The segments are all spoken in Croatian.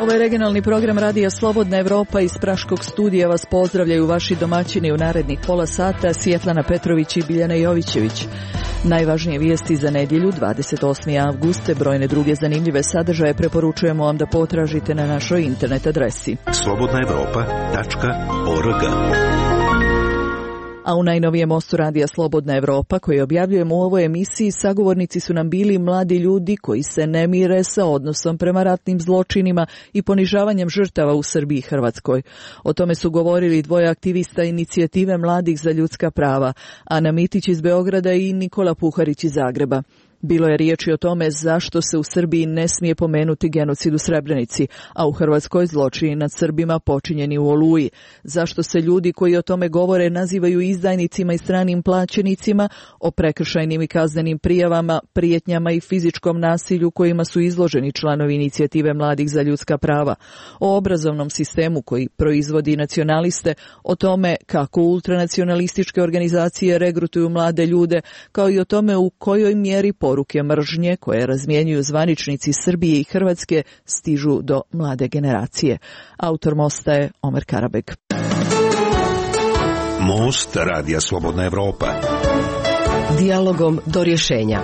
Ovo je regionalni program Radija Slobodna Evropa. Iz Praškog studija vas pozdravljaju vaši domaćini u narednih pola sata, Svjetlana Petrović i Biljana Jovićević. Najvažnije vijesti za nedjelju, 28. avguste, brojne druge zanimljive sadržaje preporučujemo vam da potražite na našoj internet adresi slobodnaevropa.org. A u najnovijem mostu Radija Slobodna Evropa, koji objavljujemo u ovoj emisiji, sagovornici su nam bili mladi ljudi koji se ne mire sa odnosom prema ratnim zločinima i ponižavanjem žrtava u Srbiji i Hrvatskoj. O tome su govorili dvoje aktivista inicijative Mladih za ljudska prava, Ana Mitić iz Beograda i Nikola Puharić iz Zagreba. Bilo je riječi o tome zašto se u Srbiji ne smije pomenuti genocid u Srebrenici, a u Hrvatskoj zločini nad Srbima počinjeni u Oluji. Zašto se ljudi koji o tome govore nazivaju izdajnicima i stranim plaćenicima, o prekršajnim i kaznenim prijavama, prijetnjama i fizičkom nasilju kojima su izloženi članovi inicijative Mladih za ljudska prava, o obrazovnom sistemu koji proizvodi nacionaliste, o tome kako ultranacionalističke organizacije regrutuju mlade ljude, kao i o tome u kojoj mjeri poruke mržnje koje razmjenjuju zvaničnici Srbije i Hrvatske stižu do mlade generacije. Autor mosta je Omer Karabeg. Most Radija Slobodna Evropa. Dijalogom do rješenja.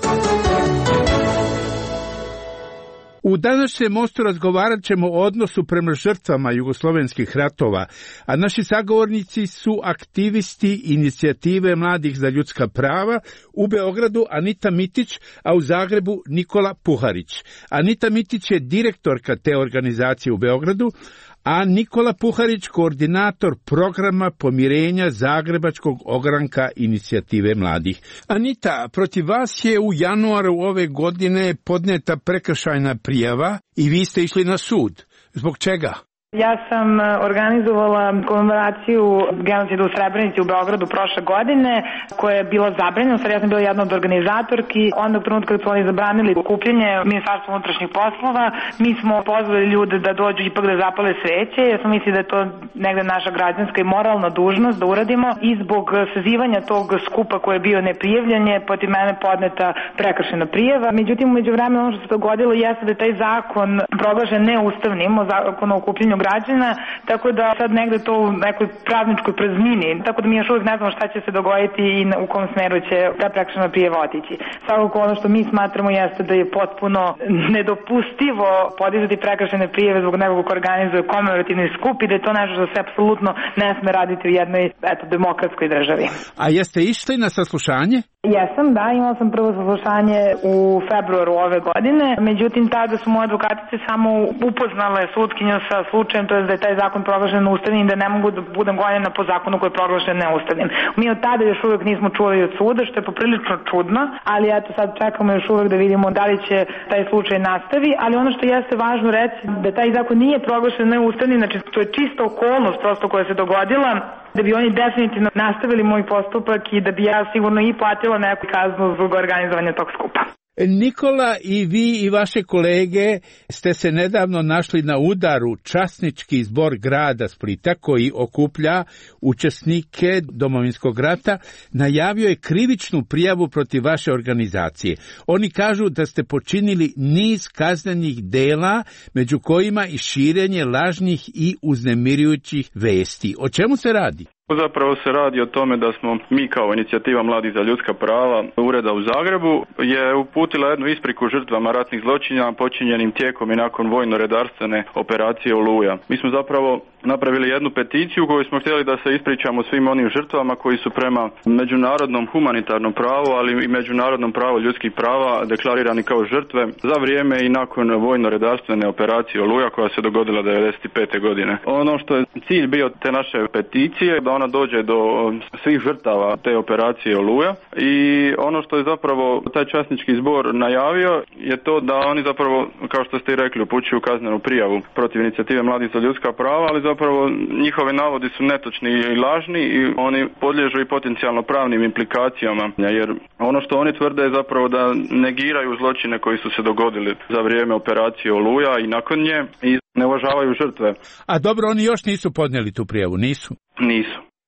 U današnjem mostu razgovarat ćemo o odnosu prema žrtvama jugoslovenskih ratova, a naši sagovornici su aktivisti inicijative Mladih za ljudska prava, u Beogradu Anita Mitić, a u Zagrebu Nikola Puharić. Anita Mitić je direktorka te organizacije u Beogradu, a Nikola Puharić koordinator programa pomirenja Zagrebačkog ogranka inicijative mladih. Anita, protiv vas je u januaru ove godine podneta prekršajna prijava i vi ste išli na sud. Zbog čega? Ja sam organizovala komemoraciju genocida u Srebrenici u Beogradu prošle godine, koja je bila zabranjena. Sad ja sam bila jedna od organizatorki. Onda u trenutku kad su oni zabranili okupljanje Ministarstva unutrašnjih poslova, mi smo pozvali ljude da dođu ipak da zapale sveće, jer smo mislili da je to negde naša građanska i moralna dužnost da uradimo. I zbog sazivanja tog skupa koji je bio neprijavljen je protiv mene podneta prekršajna prijava. Međutim, u međuvremenu ono što se dogodilo jeste da je taj zakon proglašen neustavnim, zakon o okupljanju građana, tako da sad negde to u nekoj pravničkoj praznini, tako da mi još uvijek ne znamo šta će se dogoditi i u kom smeru će ta prekršajna prijava otići. Svakako ono što mi smatramo jeste da je potpuno nedopustivo podizati prekršajne prijave zbog nekog ko organizuje komemorativni skup i da je to nešto što se apsolutno ne sme raditi u jednoj demokratskoj državi. A jeste išli na saslušanje? Jesam, da, imala sam prvo saslušanje u februaru ove godine, međutim tada su moje advokatice samo upoznale sudkinju sa slučajem, to je da je taj zakon proglašen neustavnim i da ne mogu da budem gonjena po zakonu koji je proglašen neustavnim. Mi od tada još uvijek nismo čuli od suda, što je poprilično čudno, ali eto sad čekamo još uvijek da vidimo da li će taj slučaj nastavi, ali ono što jeste važno reći da taj zakon nije proglašen neustavnim, znači to je čista okolnost prosto koja se dogodila, da bi oni definitivno nastavili moj postupak i da bi ja sigurno i platila neku kaznu zbog organizovanja tog skupa. Nikola, i vi i vaše kolege ste se nedavno našli na udaru časnički zbor grada Splita, koji okuplja učesnike Domovinskog rata, najavio je krivičnu prijavu protiv vaše organizacije. Oni kažu da ste počinili niz kaznenih dela, među kojima i širenje lažnih i uznemirujućih vesti. O čemu se radi? Zapravo se radi o tome da smo mi kao inicijativa Mladih za ljudska prava ureda u Zagrebu je uputila jednu ispriku žrtvama ratnih zločina počinjenim tijekom i nakon vojno-redarstvene operacije Oluja. Mi smo zapravo napravili jednu peticiju koju smo htjeli da se ispričamo svim onim žrtvama koji su prema međunarodnom humanitarnom pravu, ali i međunarodnom pravu ljudskih prava deklarirani kao žrtve za vrijeme i nakon vojno-redarstvene operacije Oluja koja se dogodila 1995. godine. Ono što je cilj bio te naše peticije da ona dođe do svih žrtava te operacije Oluja i ono što je zapravo taj časnički zbor najavio je to da oni zapravo, kao što ste i rekli, upućuju kaznenu prijavu protiv inicijative Mladih za ljudska prava, ali zapravo njihovi navodi su netočni i lažni i oni podliježu i potencijalno pravnim implikacijama, jer ono što oni tvrde je zapravo da negiraju zločine koji su se dogodili za vrijeme operacije Oluja i nakon nje i ne uvažavaju žrtve. A dobro, oni još nisu podnijeli tu prijavu, nisu? Nisu.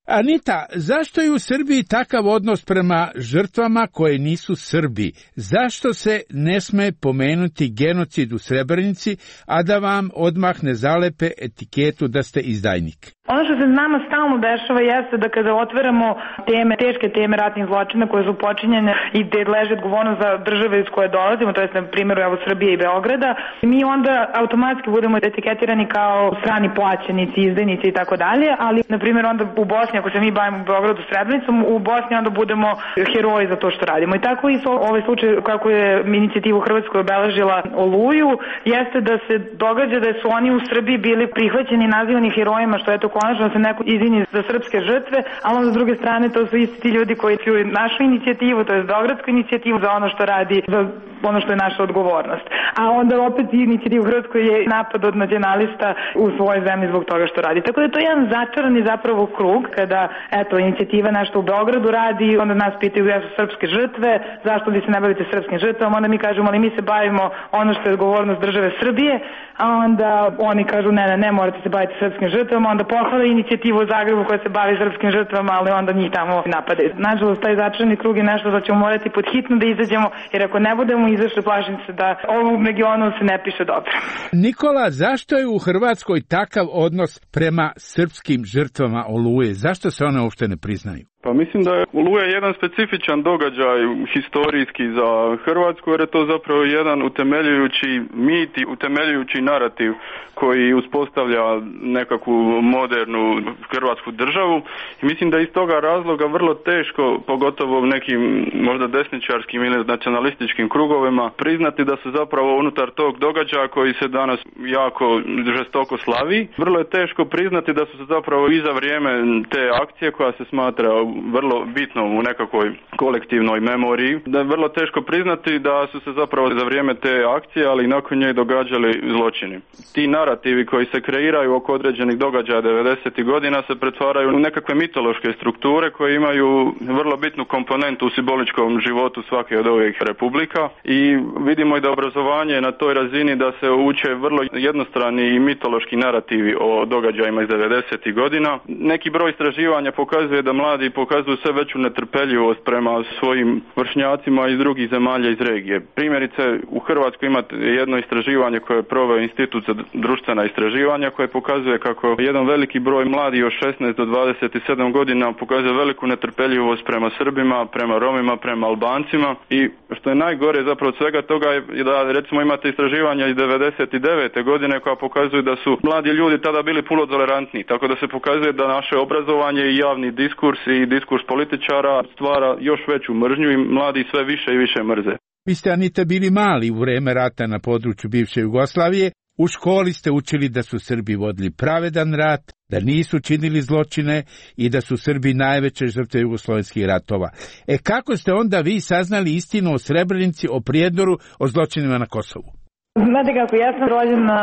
Anita, zašto je u Srbiji takav odnos prema žrtvama koje nisu Srbi? Zašto se ne sme pomenuti genocid u Srebrenici, a da vam odmah ne zalepe etiketu da ste izdajnik? Ono što se nama stalno dešava jeste da kada otvaramo teme, teške teme ratnih zločina koje su počinjene i gde leži odgovornost za države iz koje dolazimo, to je na primjeru Srbije i Beograda, mi onda automatski budemo etiketirani kao strani plaćenici, izdajnici i tako dalje, ali na primjer onda u Bosni, ako se mi bavimo u Beogradu Srebrenicom, u Bosni onda budemo heroji za to što radimo. I tako i ovaj slučaj kako je inicijativa u Hrvatskoj obeležila Oluju, jeste da se događa da su oni u Srbiji bili prihvaćeni i nazivani herojima, što je to konačno se neko izvini za srpske žrtve, ali onda s druge strane to su isti ti ljudi koji su našu inicijativu, to je beogradsku inicijativu za ono što radi, za ono što je naša odgovornost. A onda opet inicijativu u Hrvatskoj je napad od nacionalista u svojoj zemlji zbog toga što radi. Tako da je to jedan začarani zapravo krug kada eto inicijativa nešto u Beogradu radi, onda nas pitaju gde su srpske žrtve, zašto vi se ne bavite srpskim žrtvama, onda mi kažemo ali mi se bavimo ono što je odgovornost države Srbije, a onda oni kažu ne morate se baviti srpskim žrtvama, onda pohvale inicijativu u Zagrebu koja se bavi srpskim žrtvama, ali onda njih tamo napadaju. Nažalost, taj začarani krug je nešto da ćemo morati pod hitno da izađemo, jer ako ne budemo izašli, plašim se da ovom regionu se ne piše dobro. Nikola, zašto je u Hrvatskoj takav odnos prema srpskim žrtvama Oluje? Zašto se one uopšte ne priznaju? Pa mislim da je Oluja jedan specifičan događaj historijski za Hrvatsku, jer je to zapravo jedan utemeljujući mit i utemeljujući narativ koji uspostavlja nekakvu modernu hrvatsku državu. I mislim da iz toga razloga vrlo teško, pogotovo u nekim možda desničarskim ili nacionalističkim krugovima, priznati da su zapravo unutar tog događaja koji se danas jako žestoko slavi. Vrlo je teško priznati da su se zapravo i za vrijeme te akcije koja se smatra vrlo bitno u nekakvoj kolektivnoj memoriji, da je vrlo teško priznati da su se zapravo za vrijeme te akcije, ali i nakon nje događali zločini. Ti narativi koji se kreiraju oko određenih događaja 90. godina se pretvaraju u nekakve mitološke strukture koje imaju vrlo bitnu komponentu u simboličkom životu svake od ovih republika i vidimo i da obrazovanje na toj razini da se uče vrlo jednostrani i mitološki narativi o događajima iz 90. godina. Neki broj istraživanja pokazuje da mladi pokazuju sve veću netrpeljivost prema svojim vršnjacima iz drugih zemalja iz regije. Primjerice, u Hrvatskoj imate jedno istraživanje koje je proveo Institut za društvena istraživanja koje pokazuje kako jedan veliki broj mladih od 16 do 27 godina pokazuje veliku netrpeljivost prema Srbima, prema Romima, prema Albancima i što je najgore zapravo od svega toga je da recimo imate istraživanja iz 99. godine koja pokazuju da su mladi ljudi tada bili puno tolerantniji, tako da se pokazuje da naše obrazovanje i javni diskurs i diskurs političara stvara još veću mržnju i mladi sve više i više mrze. Vi ste, Anita, bili mali u vreme rata na području bivše Jugoslavije. U školi ste učili da su Srbi vodili pravedan rat, da nisu činili zločine i da su Srbi najveće žrtve jugoslovenskih ratova. Kako ste onda vi saznali istinu o Srebrenici, o Prijedoru, o zločinima na Kosovu? Znate kako, ja sam rođena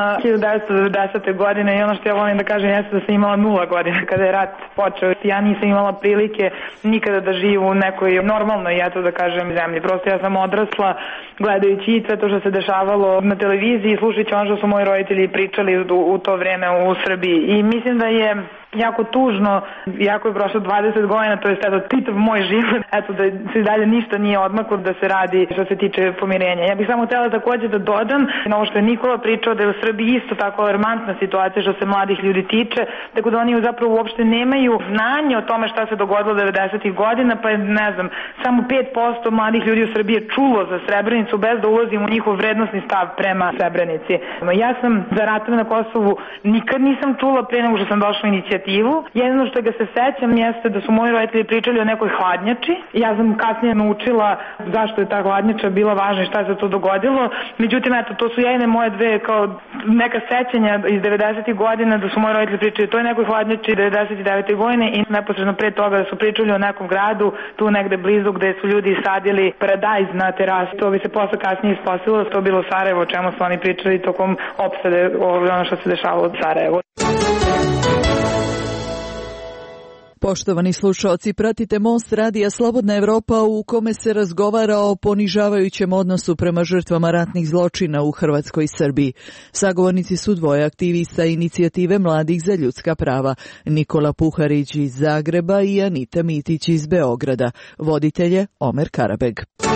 1990. godine i ono što ja volim da kažem jeste da sam imala 0 godina kada je rat počeo. Ja nisam imala prilike nikada da živim u nekoj normalnoj, da kažem, zemlji. Prosto ja sam odrasla gledajući i sve to što se dešavalo na televiziji i slušajući ono što su moji roditelji pričali u to vreme u Srbiji. I mislim da je jako tužno, jako je prošlo 20 godina, to je čitav moj život, da se dalje ništa nije odmaklo da se radi što se tiče pomirenja. Ja bih samo htjela također da dodam na ovo što je Nikola pričao da je u Srbiji isto tako alarmantna situacija što se mladih ljudi tiče, tako da oni zapravo uopšte nemaju znanje o tome šta se dogodilo 90. godina, pa je, ne znam, samo 5% mladih ljudi u Srbiji je čulo za Srebrenicu bez da ulazim u njihov vrednosni stav prema Srebrenici. Ja sam za ratove na Kosovu nikad nisam čula pre nego što sam došla u inicijativu. Jedino što ga se sećam jeste da su moji roditelji pričali o nekoj hladnjači. Ja sam kasnije naučila zašto je ta hladnjača bila važna i šta se to dogodilo. Međutim, to su jedine moje dve kao neka sećanja iz 90. godina da su moji roditelji pričali o toj nekoj hladnjači 99. godine i neposredno pre toga da su pričali o nekom gradu tu negde blizu gde su ljudi sadili paradajz na terasu. To bi se posle kasnije ispostavilo da to bilo Sarajevo, o čemu su oni pričali tokom opsade, ono što se dešavalo od Sarajevo. Poštovani slušalci, pratite Most radija Slobodna Evropa u kome se razgovara o ponižavajućem odnosu prema žrtvama ratnih zločina u Hrvatskoj i Srbiji. Sagovornici su dvoje aktivista inicijative Mladih za ljudska prava, Nikola Puharić iz Zagreba i Anita Mitić iz Beograda. Voditelj je Omer Karabeg.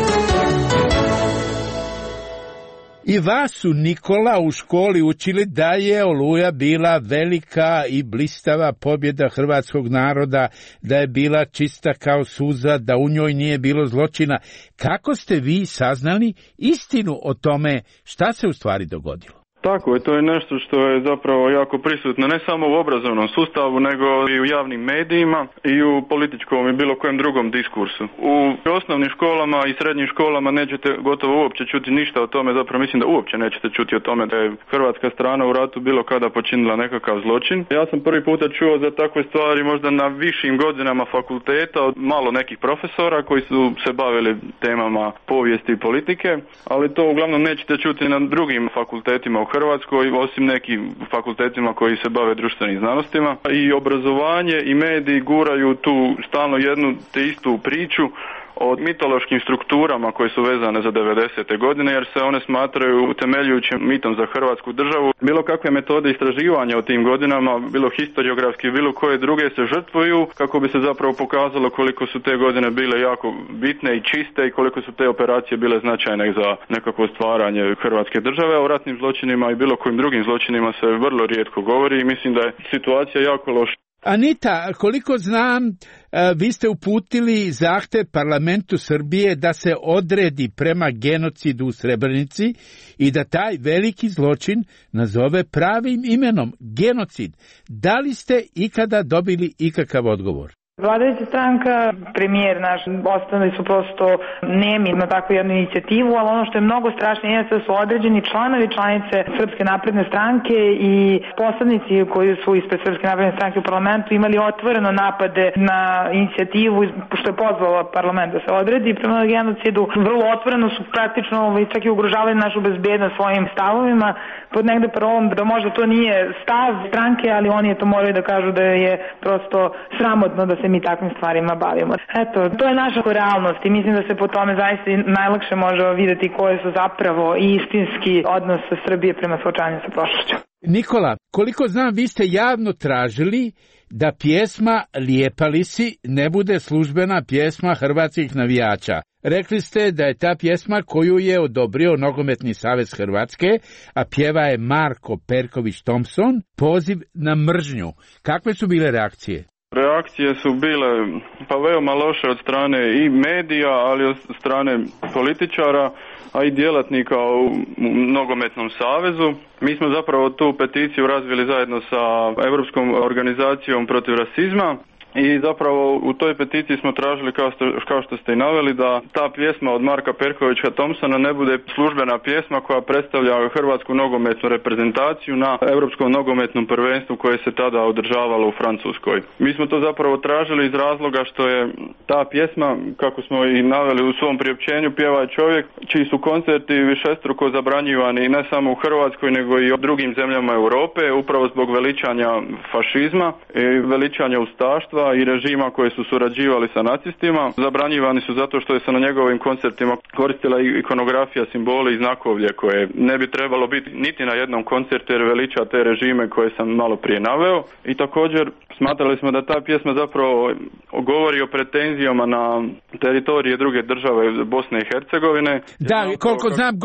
I vas su, Nikola, u školi učili da je Oluja bila velika i blistava pobjeda hrvatskog naroda, da je bila čista kao suza, da u njoj nije bilo zločina. Kako ste vi saznali istinu o tome šta se u stvari dogodilo? Tako je, to je nešto što je zapravo jako prisutno ne samo u obrazovnom sustavu, nego i u javnim medijima i u političkom i bilo kojem drugom diskursu. U osnovnim školama i srednjim školama nećete gotovo uopće čuti ništa o tome, zapravo mislim da uopće nećete čuti o tome da je hrvatska strana u ratu bilo kada počinila nekakav zločin. Ja sam prvi puta čuo za takve stvari možda na višim godinama fakulteta od malo nekih profesora koji su se bavili temama povijesti i politike, ali to uglavnom nećete čuti na drugim fakultetima u Hrvatskoj, osim nekim fakultetima koji se bave društvenim znanostima. I obrazovanje i mediji guraju tu stalno jednu te istu priču o mitološkim strukturama koje su vezane za 90. godine, jer se one smatraju utemeljujućim mitom za Hrvatsku državu. Bilo kakve metode istraživanja o tim godinama, bilo historiografski, bilo koje druge, se žrtvuju kako bi se zapravo pokazalo koliko su te godine bile jako bitne i čiste i koliko su te operacije bile značajne za nekakvo stvaranje Hrvatske države. O ratnim zločinima i bilo kojim drugim zločinima se vrlo rijetko govori i mislim da je situacija jako loša. Anita, koliko znam, vi ste uputili zahtjev parlamentu Srbije da se odredi prema genocidu u Srebrenici i da taj veliki zločin nazove pravim imenom, genocid. Da li ste ikada dobili ikakav odgovor? Vladajuća stranka, premijer naš, ostali su prosto nemi na takvu jednu inicijativu, ali ono što je mnogo strašnije je da su određeni članovi članice Srpske napredne stranke i poslanici koji su ispred Srpske napredne stranke u parlamentu imali otvoreno napade na inicijativu što je pozvala parlament da se odredi prema genocidu. Vrlo otvoreno su praktično čak i ugrožavali našu bezbednost svojim stavovima pod negde parolom da možda to nije stav stranke, ali oni to moraju da kažu da je prosto sramotno da se mi takvim stvarima bavimo. Eto, to je naša realnost i mislim da se po tome zaista najlakše može vidjeti koje su zapravo istinski odnos Srbije prema suočavanju sa prošlošću. Nikola, koliko znam, vi ste javno tražili da pjesma Lijepa li si ne bude službena pjesma hrvatskih navijača. Rekli ste da je ta pjesma koju je odobrio Nogometni savez Hrvatske, a pjeva je Marko Perković Thompson, poziv na mržnju. Kakve su bile reakcije? Reakcije su bile veoma loše od strane i medija, ali od strane političara, a i djelatnika u Nogometnom savezu. Mi smo zapravo tu peticiju razvili zajedno sa Europskom organizacijom protiv rasizma. I zapravo u toj peticiji smo tražili, kao što ste i naveli, da ta pjesma od Marka Perkovića Thompsona ne bude službena pjesma koja predstavlja hrvatsku nogometnu reprezentaciju na Europskom nogometnom prvenstvu koje se tada održavalo u Francuskoj. Mi smo to zapravo tražili iz razloga što je ta pjesma, kako smo i naveli u svom priopćenju, pjeva je čovjek čiji su koncerti višestruko zabranjivani ne samo u Hrvatskoj nego i u drugim zemljama Europe, upravo zbog veličanja fašizma i veličanja ustaštva i režima koje su surađivali sa nacistima. Zabranjivani su zato što je se na njegovim koncertima koristila ikonografija, simboli i znakovlje koje ne bi trebalo biti niti na jednom koncertu jer veliča te režime koje sam malo prije naveo. I također smatrali smo da ta pjesma zapravo govori o pretenzijama na teritorije druge države Bosne i Hercegovine. Da, koliko znam,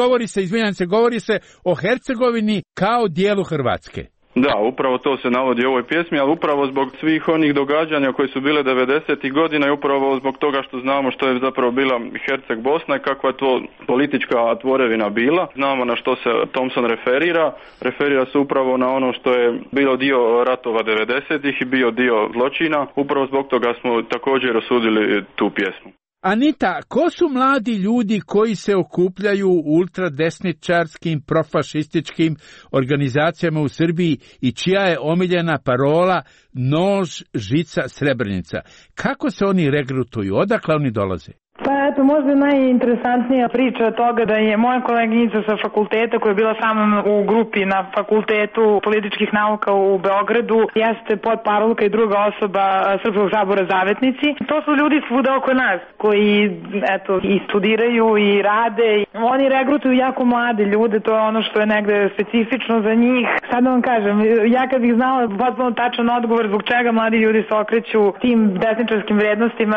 govori se o Hercegovini kao dijelu Hrvatske. Da, upravo to se navodi u ovoj pjesmi, ali upravo zbog svih onih događanja koje su bile 90. godina i upravo zbog toga što znamo što je zapravo bila Herceg Bosna i kakva je to politička tvorevina bila. Znamo na što se Thompson referira. Referira se upravo na ono što je bilo dio ratova 90-ih i bio dio zločina. Upravo zbog toga smo također osudili tu pjesmu. Anita, ko su mladi ljudi koji se okupljaju u ultradesničarskim, profašističkim organizacijama u Srbiji i čija je omiljena parola nož, žica, Srebrenica? Kako se oni regrutuju? Odakle oni dolaze? Pa eto, možda najinteresantnija priča toga da je moja koleginica sa fakulteta koja je bila sa mnom u grupi na Fakultetu političkih nauka u Beogradu, jeste potparolka i druga osoba Srpskog sabora Zavetnici. To su ljudi svuda oko nas koji, eto, i studiraju i rade. Oni regrutuju jako mlade ljude, to je ono što je negde specifično za njih. Sad da vam kažem, ja kad bih znala potpuno tačan odgovor zbog čega mladi ljudi se okreću tim desničarskim vrednostima,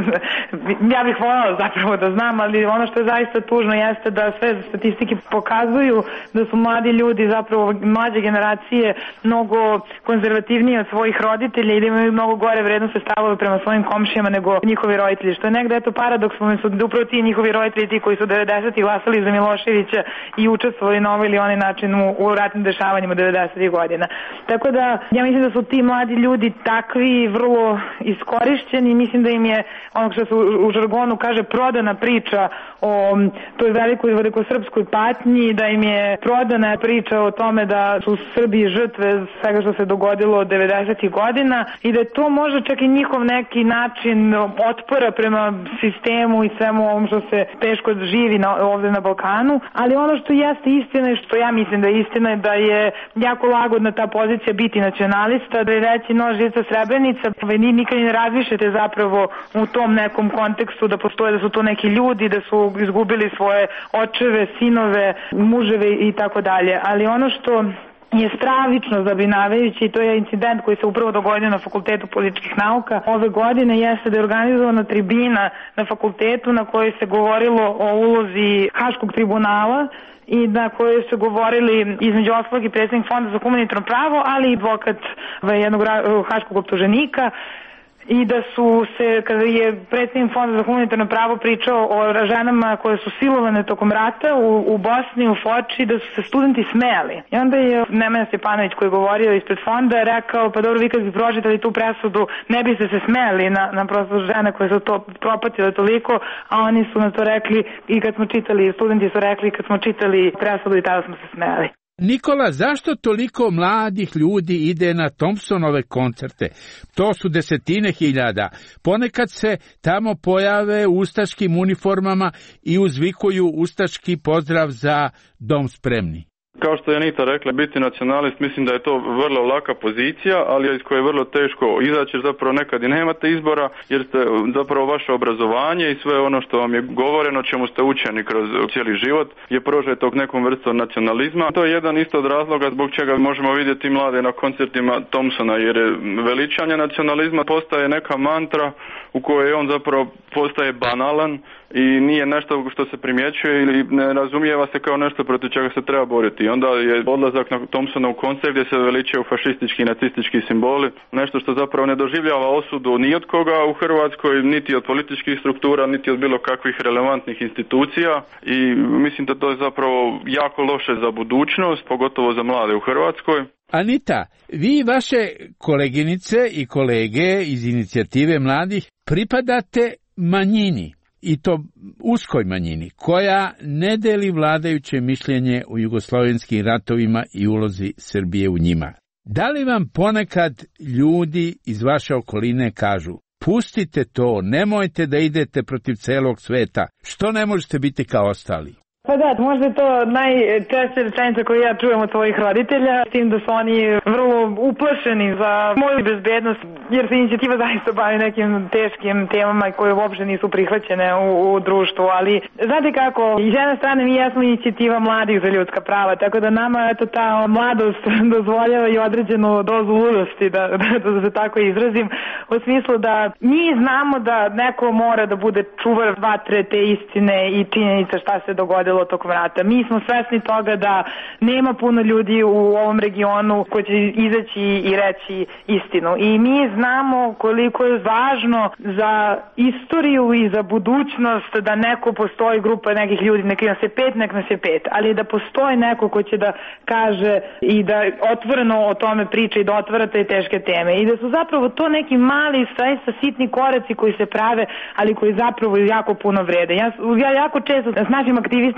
ja bih voljela zapravo da znam, ali ono što je zaista tužno jeste da sve statistike pokazuju da su mladi ljudi, zapravo mlađe generacije, mnogo konzervativniji od svojih roditelja i da imaju mnogo gore vrednostne stavove prema svojim komšijama nego njihovi roditelji. Što je negde eto paradoksalno su da upravo ti njihovi roditelji ti koji su 90-ih glasali za Miloševića i učestvovali na ovaj ili onaj način u ratnim dešavanjima 90-ih godina. Tako da ja mislim da su ti mladi ljudi takvi vrlo iskorišćeni, mislim da im je ono što se u žargonu kaže prodana priča o toj velikosrpskoj patnji, da im je prodana priča o tome da su Srbi žrtve svega što se dogodilo 90-ih godina i da je to možda čak i njihov neki način otpora prema sistemu i svemu ovom što se teško živi ovde na Balkanu, ali ono što jeste istina i što ja mislim da je istina je da je jako lagodna ta pozicija biti nacionalista, da je reći no živca Srebrenica, vi nikad ne razmišljate zapravo u tom nekom kontekstu da postoje, da su to neki ljudi, da su izgubili svoje očeve, sinove, muževe i tako dalje, ali ono što je stravično zabrinjavajući, to je incident koji se upravo dogodio na Fakultetu političkih nauka ove godine, jeste da je organizovana tribina na fakultetu na kojoj se govorilo o ulozi Haškog tribunala i na kojoj su govorili između ostalog i predsjednik Fonda za humanitarno pravo, ali i advokat jednog haškog optuženika. I da su se, kada je predsjednik Fonda za humanitarno pravo pričao o ženama koje su silovane tokom rata u Bosni, u Foči, da su se studenti smejali. I onda je Nemanja Stjepanović koji je govorio ispred fonda rekao, pa dobro, vi kad bi pročitali tu presudu, ne biste se smejali na prosto žene koje su to propatile toliko, a oni su na to rekli i kad smo čitali, studenti su rekli kad smo čitali presudu i tada smo se smejali. Nikola, zašto toliko mladih ljudi ide na Thompsonove koncerte? To su desetine hiljada. Ponekad se tamo pojave u ustaškim uniformama i uzvikuju ustaški pozdrav za dom spremni. Kao što je Anita rekla, biti nacionalist, mislim da je to vrlo laka pozicija, ali iz koje je vrlo teško izaći, jer zapravo nekad i nemate izbora, jer ste zapravo vaše obrazovanje i sve ono što vam je govoreno, čemu ste učeni kroz cijeli život, je prožeto nekom vrstom nacionalizma. To je jedan isto od razloga zbog čega možemo vidjeti mlade na koncertima Thompsona, jer veličanje nacionalizma postaje neka mantra u kojoj on zapravo postaje banalan i nije nešto što se primjećuje ili ne razumijeva se kao nešto protiv čega se treba boriti. I onda je odlazak na Thompsona u koncert gdje se veličaju fašistički i nacistički simboli, nešto što zapravo ne doživljava osudu ni od koga u Hrvatskoj, niti od političkih struktura, niti od bilo kakvih relevantnih institucija i mislim da to je zapravo jako loše za budućnost, pogotovo za mlade u Hrvatskoj. Anita, vi i vaše koleginice i kolege iz inicijative mladih pripadate manjini, i to uskoj manjini, koja ne deli vladajuće mišljenje o jugoslovenskim ratovima i ulozi Srbije u njima. Da li vam ponekad ljudi iz vaše okoline kažu, pustite to, nemojte da idete protiv celog sveta, što ne možete biti kao ostali? Pa da, možda je to najčešća rečenica koju ja čujem od svojih roditelja, s tim da su oni vrlo uplašeni za moju bezbednost, jer se inicijativa zaista bavi nekim teškim temama koje uopšte nisu prihvaćene u društvu, ali znate kako, iz jedne strane mi jesmo inicijativa mladih za ljudska prava, tako da nama eto ta mladost dozvoljava i određenu dozu ludosti, da se tako izrazim, u smislu da mi znamo da neko mora da bude čuvar vatre te istine i činjenica šta se dogodilo tokom rata. Mi smo svesni toga da nema puno ljudi u ovom regionu koji će izaći i reći istinu. I mi znamo koliko je važno za istoriju i za budućnost da neko postoji grupa nekih ljudi, nek nas je 5, nek nas je 5, ali da postoji neko ko će da kaže i da otvoreno o tome priča i da otvara te teške teme. I da su zapravo to neki mali, zaista sitni koraci koji se prave, ali koji zapravo jako puno vrede. Ja jako često s našim aktivistima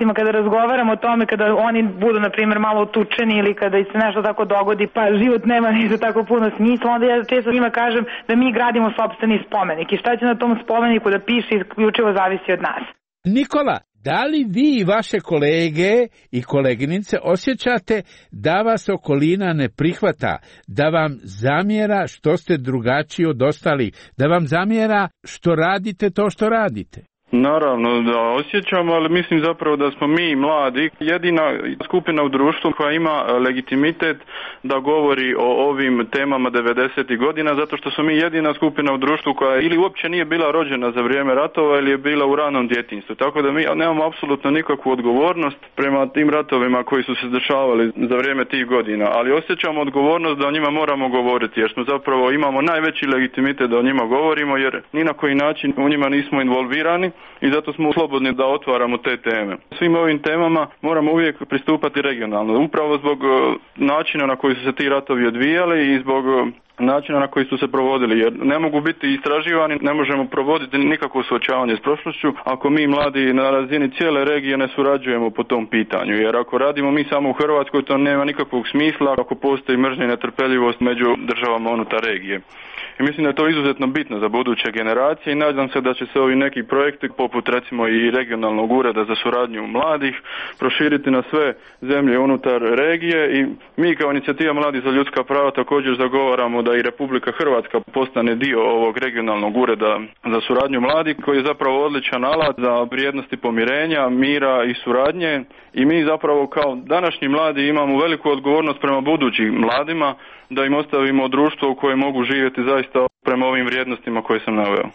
mlađima kada razgovaramo o tome, kada oni budu, na primjer, malo otučeni ili kada se nešto tako dogodi, pa život nema ni za tako puno smisla, onda ja često njima kažem da mi gradimo sopstveni spomenik i šta će na tom spomeniku da piše isključivo zavisi od nas. Nikola, da li vi i vaše kolege i koleginice osjećate da vas okolina ne prihvata, da vam zamjera što ste drugačiji od ostalih, da vam zamjera što radite to što radite? Naravno da osjećamo, ali mislim zapravo da smo mi mladi jedina skupina u društvu koja ima legitimitet da govori o ovim temama 90. godina, zato što smo mi jedina skupina u društvu koja ili uopće nije bila rođena za vrijeme ratova ili je bila u ranom djetinjstvu. Tako da mi nemamo apsolutno nikakvu odgovornost prema tim ratovima koji su se dešavali za vrijeme tih godina, ali osjećamo odgovornost da o njima moramo govoriti, jer smo zapravo imamo najveći legitimitet da o njima govorimo, jer ni na koji način u njima nismo involvirani. I zato smo slobodni da otvaramo te teme. Svim ovim temama moramo uvijek pristupati regionalno, upravo zbog načina na koji su se ti ratovi odvijali i zbog načina na koji su se provodili, jer ne mogu biti istraživani, ne možemo provoditi nikakvo suočavanje s prošlošću ako mi mladi na razini cijele regije ne surađujemo po tom pitanju, jer ako radimo mi samo u Hrvatskoj to nema nikakvog smisla ako postoji mržnja i netrpeljivost među državama unutar regije. I mislim da je to izuzetno bitno za buduće generacije i nadam se da će se ovi neki projekti poput recimo i regionalnog ureda za suradnju mladih proširiti na sve zemlje unutar regije i mi kao inicijativa Mladi za ljudska prava također zagovaramo da i Republika Hrvatska postane dio ovog regionalnog ureda za suradnju mladih koji je zapravo odličan alat za vrijednosti pomirenja, mira i suradnje i mi zapravo kao današnji mladi imamo veliku odgovornost prema budućim mladima da im ostavimo društvo u kojem mogu živjeti zaista prema ovim vrijednostima koje sam naveo.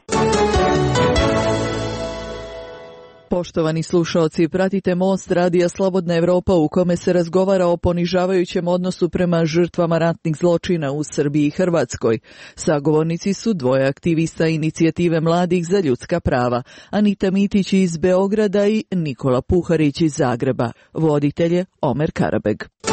Poštovani slušalci, pratite Most radija Slobodna Evropa u kome se razgovara o ponižavajućem odnosu prema žrtvama ratnih zločina u Srbiji i Hrvatskoj. Sagovornici su dvoje aktivista inicijative Mladih za ljudska prava, Anita Mitić iz Beograda i Nikola Puharić iz Zagreba. Voditelj je Omer Karabeg.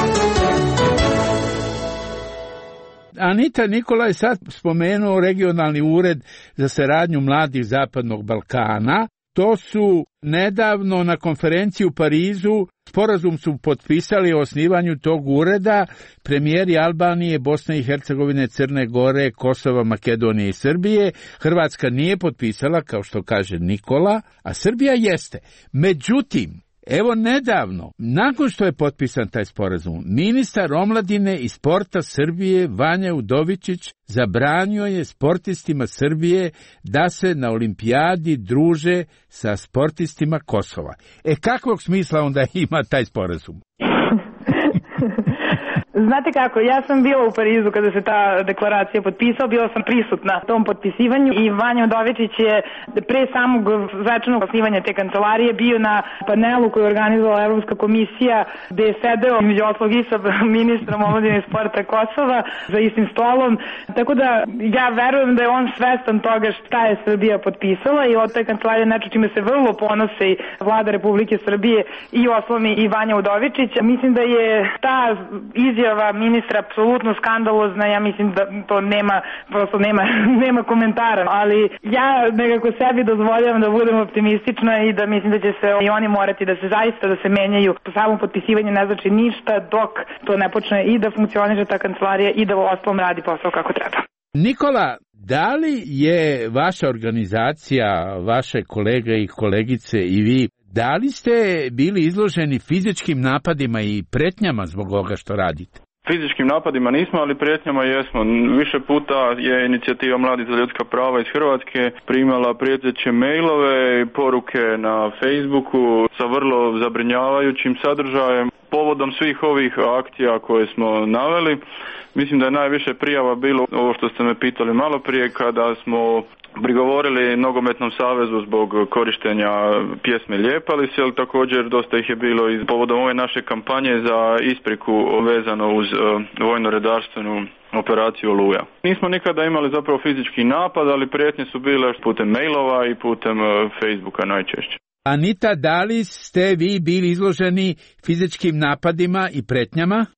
Anita, Nikola je sad spomenuo regionalni ured za saradnju mladih Zapadnog Balkana. To su nedavno na konferenciji u Parizu sporazum su potpisali o osnivanju tog ureda premijeri Albanije, Bosne i Hercegovine, Crne Gore, Kosova, Makedonije i Srbije. Hrvatska nije potpisala, kao što kaže Nikola, a Srbija jeste. Međutim, evo nedavno, nakon što je potpisan taj sporazum, ministar omladine i sporta Srbije Vanja Udovičić zabranio je sportistima Srbije da se na olimpijadi druže sa sportistima Kosova. Kakvog smisla onda ima taj sporazum? Znate kako, ja sam bila u Parizu kada se ta deklaracija potpisala, bila sam prisutna tom potpisivanju i Vanja Udovičić je pre samog začetnog osnivanja te kancelarije bio na panelu koji je organizovala Evropska komisija gde je sedeo među ostalog i sa ministrom omladine i sporta Kosova za istim stolom, tako da ja verujem da je on svestan toga šta je Srbija potpisala i od te kancelarije nešto čime se vrlo ponose i vlada Republike Srbije i oslovi i Vanja Udovičić. Mislim da je ta izjava ministra apsolutno skandalozna, ja mislim da to nema komentara, ali ja nekako sebi dozvoljavam da budem optimistična i da mislim da će se i oni morati da se menjaju. Samo potpisivanje ne znači ništa dok to ne počne i da funkcioniše ta kancelarija i da ostalom radi posao kako treba. Nikola, da li je vaša organizacija, vaše kolege i kolegice i vi, da li ste bili izloženi fizičkim napadima i pretnjama zbog ovoga što radite? Fizičkim napadima nismo, ali prijetnjama jesmo. Više puta je inicijativa Mladi za ljudska prava iz Hrvatske primala prijeteće mailove i poruke na Facebooku sa vrlo zabrinjavajućim sadržajem. Povodom svih ovih akcija koje smo naveli, mislim da je najviše prijava bilo ovo što ste me pitali malo prije kada smo prigovorili Nogometnom savezu zbog korištenja pjesme Lijepali se, ali također dosta ih je bilo i povodom ove naše kampanje za ispriku vezano uz vojno-redarstvenu operaciju Oluja. Nismo nikada imali zapravo fizički napad, ali prijetnje su bile putem mailova i putem Facebooka najčešće. Anita, da li ste vi bili izloženi fizičkim napadima i pretnjama?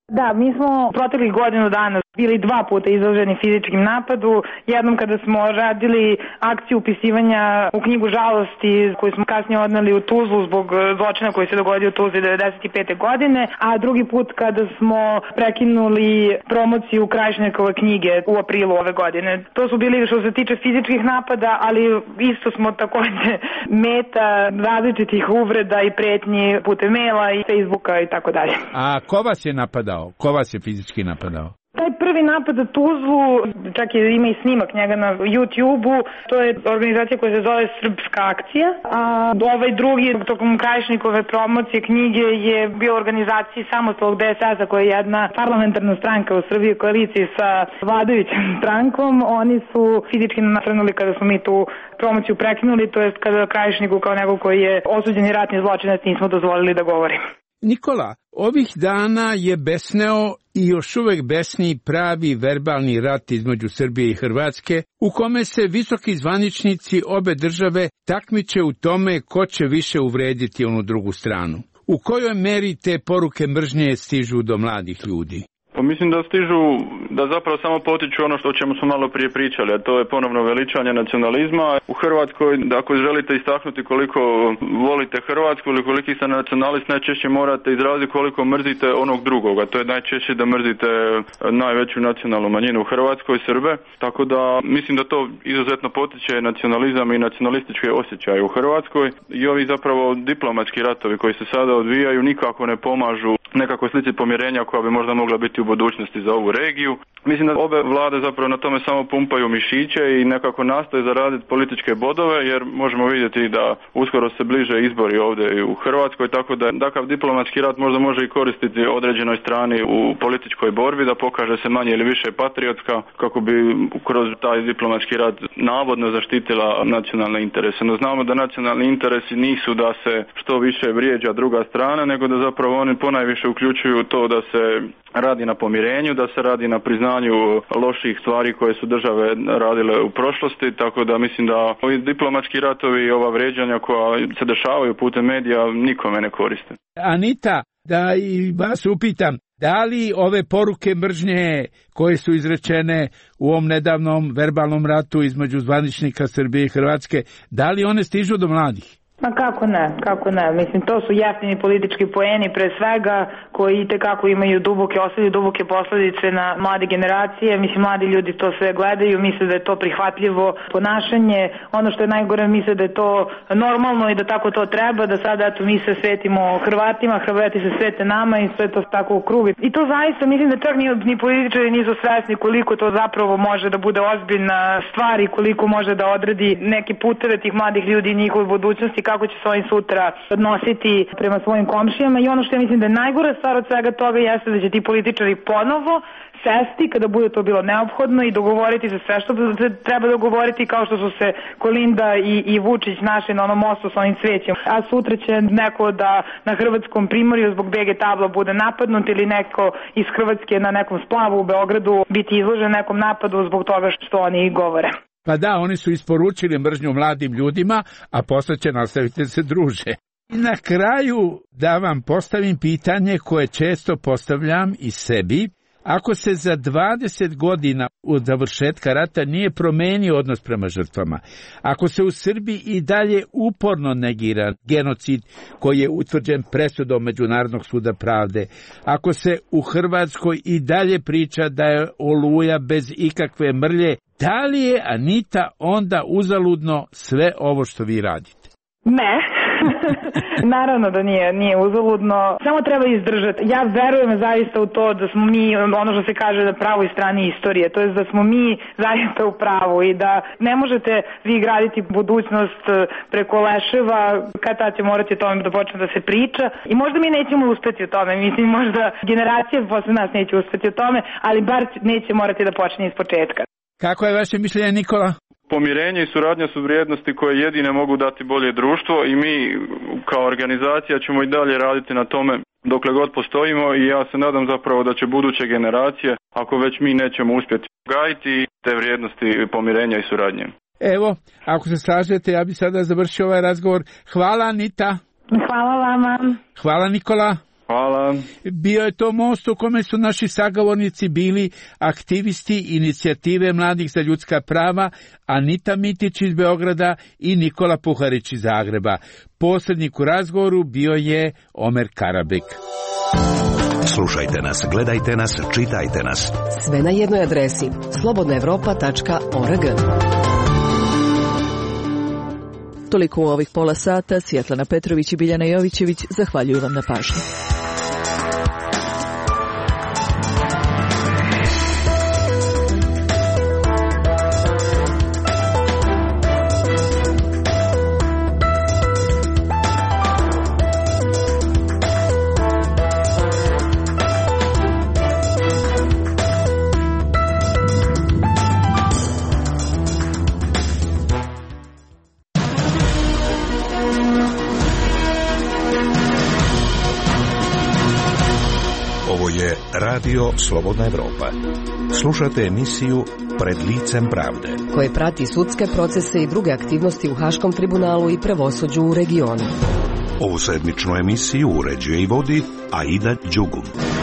Da, mi smo proteklih godinu dana bili 2 puta izloženi fizičkim napadu. Jednom kada smo radili akciju upisivanja u knjigu žalosti koju smo kasnije odneli u Tuzlu zbog zločina koji se dogodio u Tuzli 1995. godine, a drugi put kada smo prekinuli promociju Krajišnikove knjige u aprilu ove godine. To su bili što se tiče fizičkih napada, ali isto smo takođe meta različitih uvreda i pretnji putem maila i Facebooka i tako dalje. A ko vas je napadao? Ko vas je fizički napadao? Taj prvi napad za Tuzlu, čak ima i snimak njega na YouTube-u, to je organizacija koja se zove Srpska akcija, a ovaj drugi, tokom Krajišnikove promocije knjige, je bio organizaciji Samostalnog DSS-a, koja je jedna parlamentarna stranka u Srbiji u koaliciji sa vladajućom strankom. Oni su fizički nasrnuli kada smo mi tu promociju prekinuli, to jest kada Krajišniku kao nego koji je osuđeni ratni zločinac nismo dozvolili da govori. Nikola, ovih dana je besneo i još uvek besni pravi verbalni rat između Srbije i Hrvatske, u kome se visoki zvaničnici obe države takmiče u tome ko će više uvrediti onu drugu stranu. U kojoj meri te poruke mržnje stižu do mladih ljudi? Pa mislim da stižu, da zapravo samo potiču ono o čemu smo malo prije pričali, a to je ponovno veličanje nacionalizma. U Hrvatskoj, ako želite istaknuti koliko volite Hrvatsku ili koliki ste nacionalist, najčešće morate izraziti koliko mrzite onog drugoga. To je najčešće da mrzite najveću nacionalnu manjinu u Hrvatskoj, Srbe. Tako da mislim da to izuzetno potiče nacionalizam i nacionalističke osjećaje u Hrvatskoj. I ovi zapravo diplomatski ratovi koji se sada odvijaju nikako ne pomažu nekako slici pomirenja koja bi možda mogla biti u budućnosti za ovu regiju. Mislim da obe vlade zapravo na tome samo pumpaju mišiće i nekako nastoje zaraditi političke bodove, jer možemo vidjeti da uskoro se bliže izbori ovdje u Hrvatskoj, tako da takav diplomatski rat možda može i koristiti određenoj strani u političkoj borbi, da pokaže se manje ili više patriotska, kako bi kroz taj diplomatski rat navodno zaštitila nacionalne interese. No znamo da nacionalni interesi nisu da se što više vrijeđa druga strana, nego da zapravo oni ponajviše uključuju to da se radi na pomirenju, da se radi na priznanju loših stvari koje su države radile u prošlosti, tako da mislim da ovi diplomatski ratovi i ova vrijeđanja koja se dešavaju putem medija nikome ne koriste. Anita, da i vas upitam, da li ove poruke mržnje koje su izrečene u ovom nedavnom verbalnom ratu između zvaničnika Srbije i Hrvatske, da li one stižu do mladih? Ma kako ne. Mislim, to su jeftini politički poeni pre svega koji itekako imaju duboke posledice na mlade generacije. Mislim, mladi ljudi to sve gledaju, misle da je to prihvatljivo ponašanje. Ono što je najgore, misle da je to normalno i da tako to treba, da sada eto mi se svetimo Hrvatima, Hrvati se svete nama i sve to tako u krug. I to zaista mislim da čak ni političari nisu svesni koliko to zapravo može da bude ozbiljna stvar i koliko može da odredi neke puteve tih mladih ljudi i njihove budućnosti, kako će se oni sutra odnositi prema svojim komšijama. I ono što ja mislim da je najgora stvar od svega toga jeste da će ti političari ponovo sesti kada bude to bilo neophodno i dogovoriti se sve što treba dogovoriti, kao što su se Kolinda i Vučić našli na onom mostu sa onim cvećem. A sutra će neko da na hrvatskom primorju zbog BG tabla bude napadnut ili neko iz Hrvatske na nekom splavu u Beogradu biti izložen nekom napadu zbog toga što oni govore. Pa da, oni su isporučili mržnju mladim ljudima, a posle će nastaviti se druže. I na kraju da vam postavim pitanje koje često postavljam i sebi. Ako se za 20 godina od završetka rata nije promenio odnos prema žrtvama, ako se u Srbiji i dalje uporno negira genocid koji je utvrđen presudom Međunarodnog suda pravde, ako se u Hrvatskoj i dalje priča da je Oluja bez ikakve mrlje, da li je, Anita, onda uzaludno sve ovo što vi radite? Ne. Naravno da nije uzaludno, samo treba izdržati. Ja verujem zaista u to da smo mi, ono što se kaže, na pravoj strani istorije, to je da smo mi zaista u pravu i da ne možete vi graditi budućnost preko leševa, kad tad će morati o tome da počne da se priča i možda mi nećemo uspeti u tome, mislim možda generacije posle nas neće uspeti u tome, ali bar neće morati da počne iz početka. Kako je vaše mišljenje, Nikola? Pomirenje i suradnja su vrijednosti koje jedine mogu dati bolje društvo i mi kao organizacija ćemo i dalje raditi na tome dokle god postojimo i ja se nadam zapravo da će buduće generacije, ako već mi nećemo uspjeti gajiti te vrijednosti pomirenja i suradnje. Evo, ako se slažete, ja bih sada završio ovaj razgovor. Hvala, Anita. Hvala vama. Hvala, Nikola. Hvala. Bio je to most u kome su naši sagovornici bili aktivisti inicijative Mladih za ljudska prava Anita Mitić iz Beograda i Nikola Puharić iz Zagreba. Posrednik u razgovoru bio je Omer Karabek. Slušajte nas, gledajte nas, čitajte nas. Sve na jednoj adresi slobodnaevropa.org. Toliko u ovih pola sata. Svjetlana Petrović i Biljana Jovićević zahvaljuju vam na pažnji. Radio Slobodna Evropa. Slušate emisiju Pred licem pravde, koje prati sudske procese i druge aktivnosti u Haškom tribunalu i pravosuđu u regionu. Ovu sedmičnu emisiju uređuje i vodi Aida Đugum.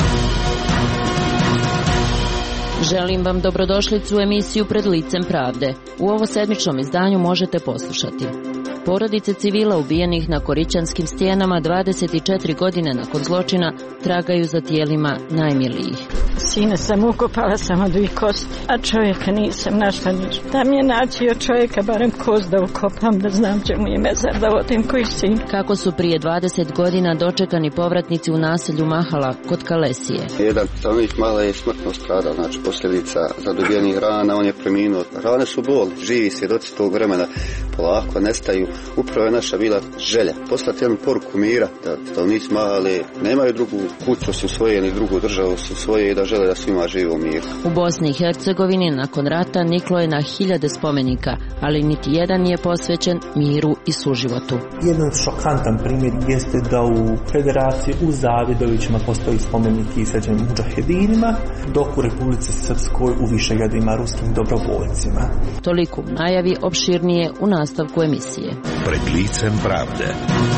Želim vam dobrodošlicu u emisiju Pred licem pravde. U ovo sedmičnom izdanju možete poslušati: porodice civila ubijenih na Korićanskim stijenama 24 godine nakon zločina tragaju za tijelima najmilijih. Sine sam ukopala samo 2 kosti, a čovjeka nisam našla ništa. Da mi je naći od čovjeka barem kost da ukopam, da znam gdje mu je mezar, da vodim koji sin. Kako su prije 20 godina dočekani povratnici u naselju Mahala kod Kalesije. Jedan stanovnik Mahala je smrtno stradao, znači posljedica zadobijenih rana, on je preminuo. Rane su bol, živi svjedoci tog vremena polako nestaju. Upravo je naša bila želja poslati jednu poruku mira, da stanovnici Mahale nemaju drugu kuću su svoje, ni drugu državu su svoje i da žele da svima žive u miru. U Bosni i Hercegovini nakon rata niklo je na 1000 spomenika, ali niti jedan nije posvećen miru i suživotu. Jedan šokantan primjer jeste da u Federaciji u Zavidovićima postoji spomenik izrađen mudžahedinima, dok u Republici Srpskoj u Višegradima ruskim dobrovoljcima. Toliko u najavi, opširnije u nastavku emisije. Pred licem pravde.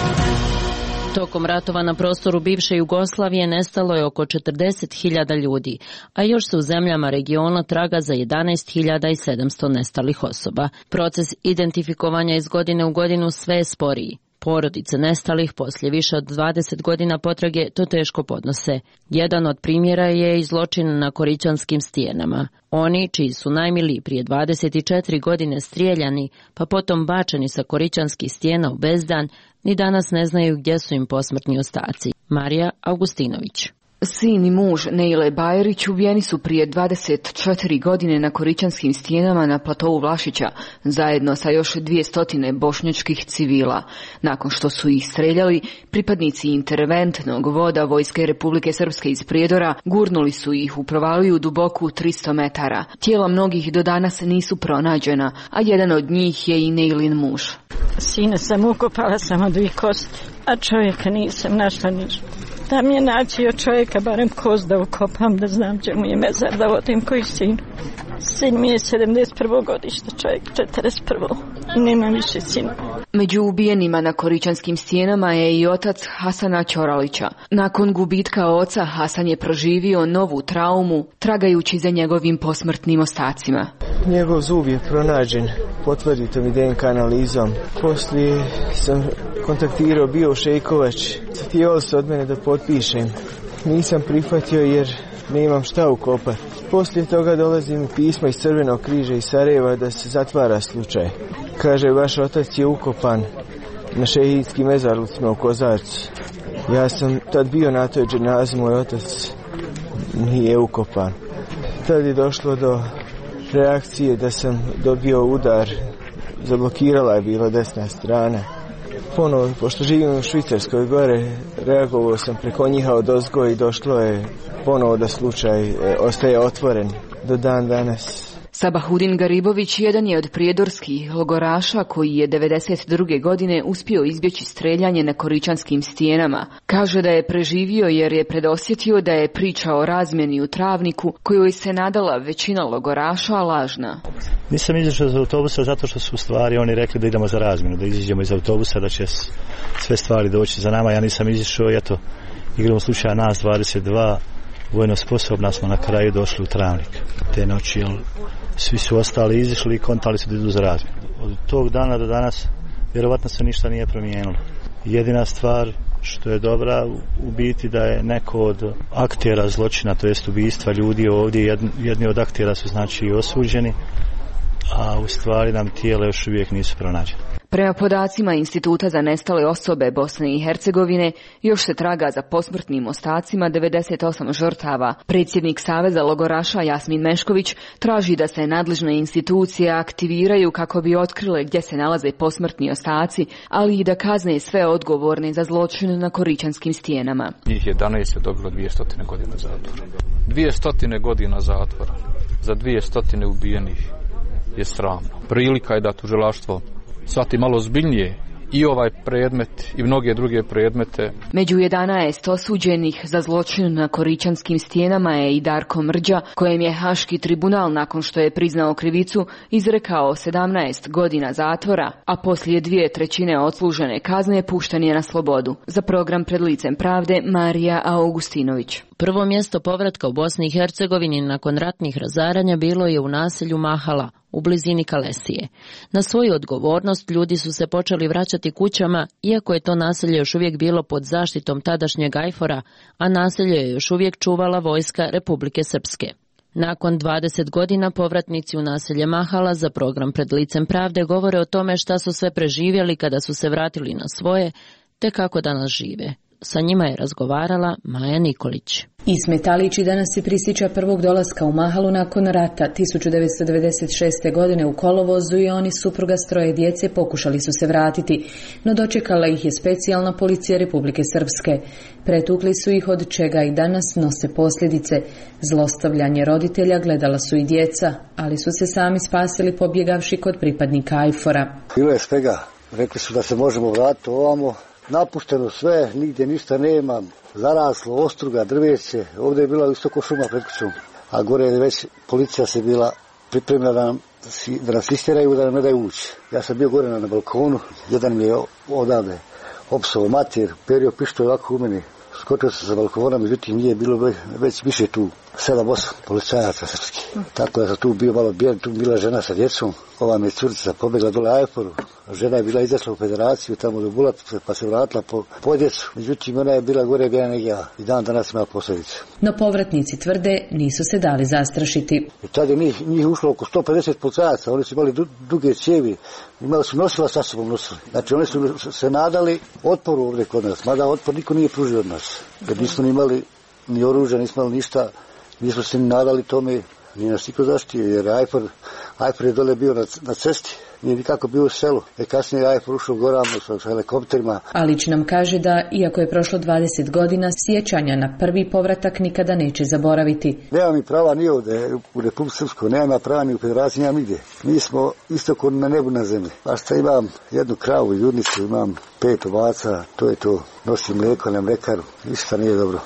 Tokom ratova na prostoru bivše Jugoslavije nestalo je oko 40.000 ljudi, a još se u zemljama regiona traga za 11.700 nestalih osoba. Proces identifikovanja iz godine u godinu sve je sporiji. Porodice nestalih poslije više od 20 godina potrage to teško podnose. Jedan od primjera je i zločin na Korićanskim stijenama. Oni, čiji su najmiliji prije 24 godine strijeljani, pa potom bačeni sa Korićanskih stijena u bezdan, ni danas ne znaju gdje su im posmrtni ostaci. Marija Augustinović. Sin i muž Neile Bajerić ubijeni su prije 24 godine na Korićanskim stijenama na platovu Vlašića, zajedno sa još 200 bošnjačkih civila. Nakon što su ih streljali, pripadnici interventnog voda Vojske Republike Srpske iz Prijedora gurnuli su ih u provaliju duboku 300 metara. Tijela mnogih do danas nisu pronađena, a jedan od njih je i Neilin muž. Sine sam ukopala samo 2 kosti, a čovjeka nisam našla ništa. Da mi je naći od čovjeka barem kost da ukopam, da znam gdje mu je mezar, da vodim koji sin. Sin mi je 71. godište, čovjek 41. Nema više sina. Među ubijenima na Korićanskim stijenama je i otac Hasana Ćoralića. Nakon gubitka oca, Hasan je proživio novu traumu, tragajući za njegovim posmrtnim ostacima. Njegov zub je pronađen potvrditom i DNK analizom. Poslije sam kontaktirao bio Šejkovač. Htio se od mene da potpišem. Nisam prihvatio jer nemam šta ukopati. Poslije toga dolazi mi pismo iz Crvenog križa iz Sarajeva da se zatvara slučaj. Kaže, vaš otac je ukopan na šehidskim mezarlucima u Kozarcu. Ja sam tad bio na toj dženazi, moj otac nije ukopan. Tad je došlo do reakcije da sam dobio udar, zablokirala je bila desna strana. Ponovo, pošto živim u Švicarskoj gore, reagovao sam preko njiha odozgo i došlo je ponovo da slučaj ostaje otvoren do dan danas. Sabahudin Garibović jedan je od prijedorskih logoraša koji je 92. godine uspio izbjeći streljanje na Korićanskim stijenama. Kaže da je preživio jer je predosjetio da je priča o razmjeni u Travniku, kojoj se nadala većina logoraša, lažna. Nisam izašao iz autobusa zato što su u stvari oni rekli da idemo za razmjenu, da izađemo iz autobusa, da će sve stvari doći za nama. Ja nisam izašao, eto, igrom slučaja nas 22 vojno sposobna smo na kraju došli u Travnik te noći, jer svi su ostali izišli i kontali su da idu za razmjenu. Od tog dana do danas vjerovatno se ništa nije promijenilo. Jedina stvar što je dobra u biti da je neko od aktera zločina, to jest ubistva ljudi ovdje, jedni od aktera su znači osuđeni, a u stvari nam tijela još uvijek nisu pronađene. Prema podacima Instituta za nestale osobe Bosne i Hercegovine, još se traga za posmrtnim ostacima 98 žrtava. Predsjednik Saveza logoraša Jasmin Mešković traži da se nadležne institucije aktiviraju kako bi otkrile gdje se nalaze posmrtni ostaci, ali i da kazne sve odgovorne za zločin na Koričanskim stijenama. Njih 11 je dobilo 200 godina zatvora. 200 godina zatvora za 200 ubijenih je sramno. Prilika je da tužilaštvo shvati malo zbiljnije i ovaj predmet i mnoge druge predmete. Među 11 osuđenih za zločin na Koričanskim stijenama je i Darko Mrđa, kojem je Haški tribunal nakon što je priznao krivicu izrekao 17 godina zatvora, a poslije 2/3 odslužene kazne pušten je na slobodu. Za program Pred licem pravde Marija Augustinović. Prvo mjesto povratka u Bosni i Hercegovini nakon ratnih razaranja bilo je u naselju Mahala, u blizini Kalesije. Na svoju odgovornost ljudi su se počeli vraćati kućama, iako je to naselje još uvijek bilo pod zaštitom tadašnjeg Ajfora, a naselje je još uvijek čuvala vojska Republike Srpske. Nakon 20 godina povratnici u naselje Mahala za program Pred licem pravde govore o tome šta su sve preživjeli kada su se vratili na svoje, te kako danas žive. Sa njima je razgovarala Maja Nikolić. Ismet Alić i danas se prisjeća prvog dolaska u Mahalu nakon rata. 1996. godine u kolovozu i oni supruga s 3 djece pokušali su se vratiti, no dočekala ih je specijalna policija Republike Srpske. Pretukli su ih, od čega i danas nose posljedice. Zlostavljanje roditelja gledala su i djeca, ali su se sami spasili pobjegavši kod pripadnika Ajfora. Bilo je svega. Rekli su da se možemo vratiti ovamo. Napušteno sve, nigdje ništa nema, zaraslo, ostruga, drveće, ovdje je bila visoko šuma pred kućom, a gore je već policija se bila pripremila da nas istjeraju, da nam ne daju ući. Ja sam bio gore na balkonu, jedan mi je odavde opsao mater, perio pištolj ovako u meni, skočio sam sa balkona, međutim nije bilo već više tu 7-8 policajaca srpski. Tako da sam tu bio malo bijen, tu bila žena sa djecom, ova mi je curica pobjegla dole Ajforu. Žena je bila izašla u federaciju, tamo do Bulata, pa se vratila po djecu. Međutim, ona je bila gore bijena nego ja. I dan danas ima posljedice. No povratnici tvrde nisu se dali zastrašiti. I tada je njih ušlo oko 150 policajaca. Oni su imali duge cijevi. Imali su nosila, sa sobom nosili. Znači, oni su se nadali otporu ovdje kod nas. Mada otpor niko nije pružio od nas. Jer nismo ni imali ni oružja, nismo imali ništa. Nismo se ni nadali tome. Nije nas niko zaštio, jer Ajfor je dole bio na cesti. Nije nikako bio u selu. Kasnije je Ajfor ušao gorama sa helikopterima. Alić nam kaže da, iako je prošlo 20 godina, sjećanja na prvi povratak nikada neće zaboraviti. Nema mi prava ni ovdje u Republike Srpskoj, nema prava ni u Federaciji, nema nigdje. Mi smo isto kod na nebu na zemlji. Pa šta imam jednu kravu i jurnicu, imam 5 ovaca, to je to. Nosim mlijeko na mlekaru, ništa nije dobro.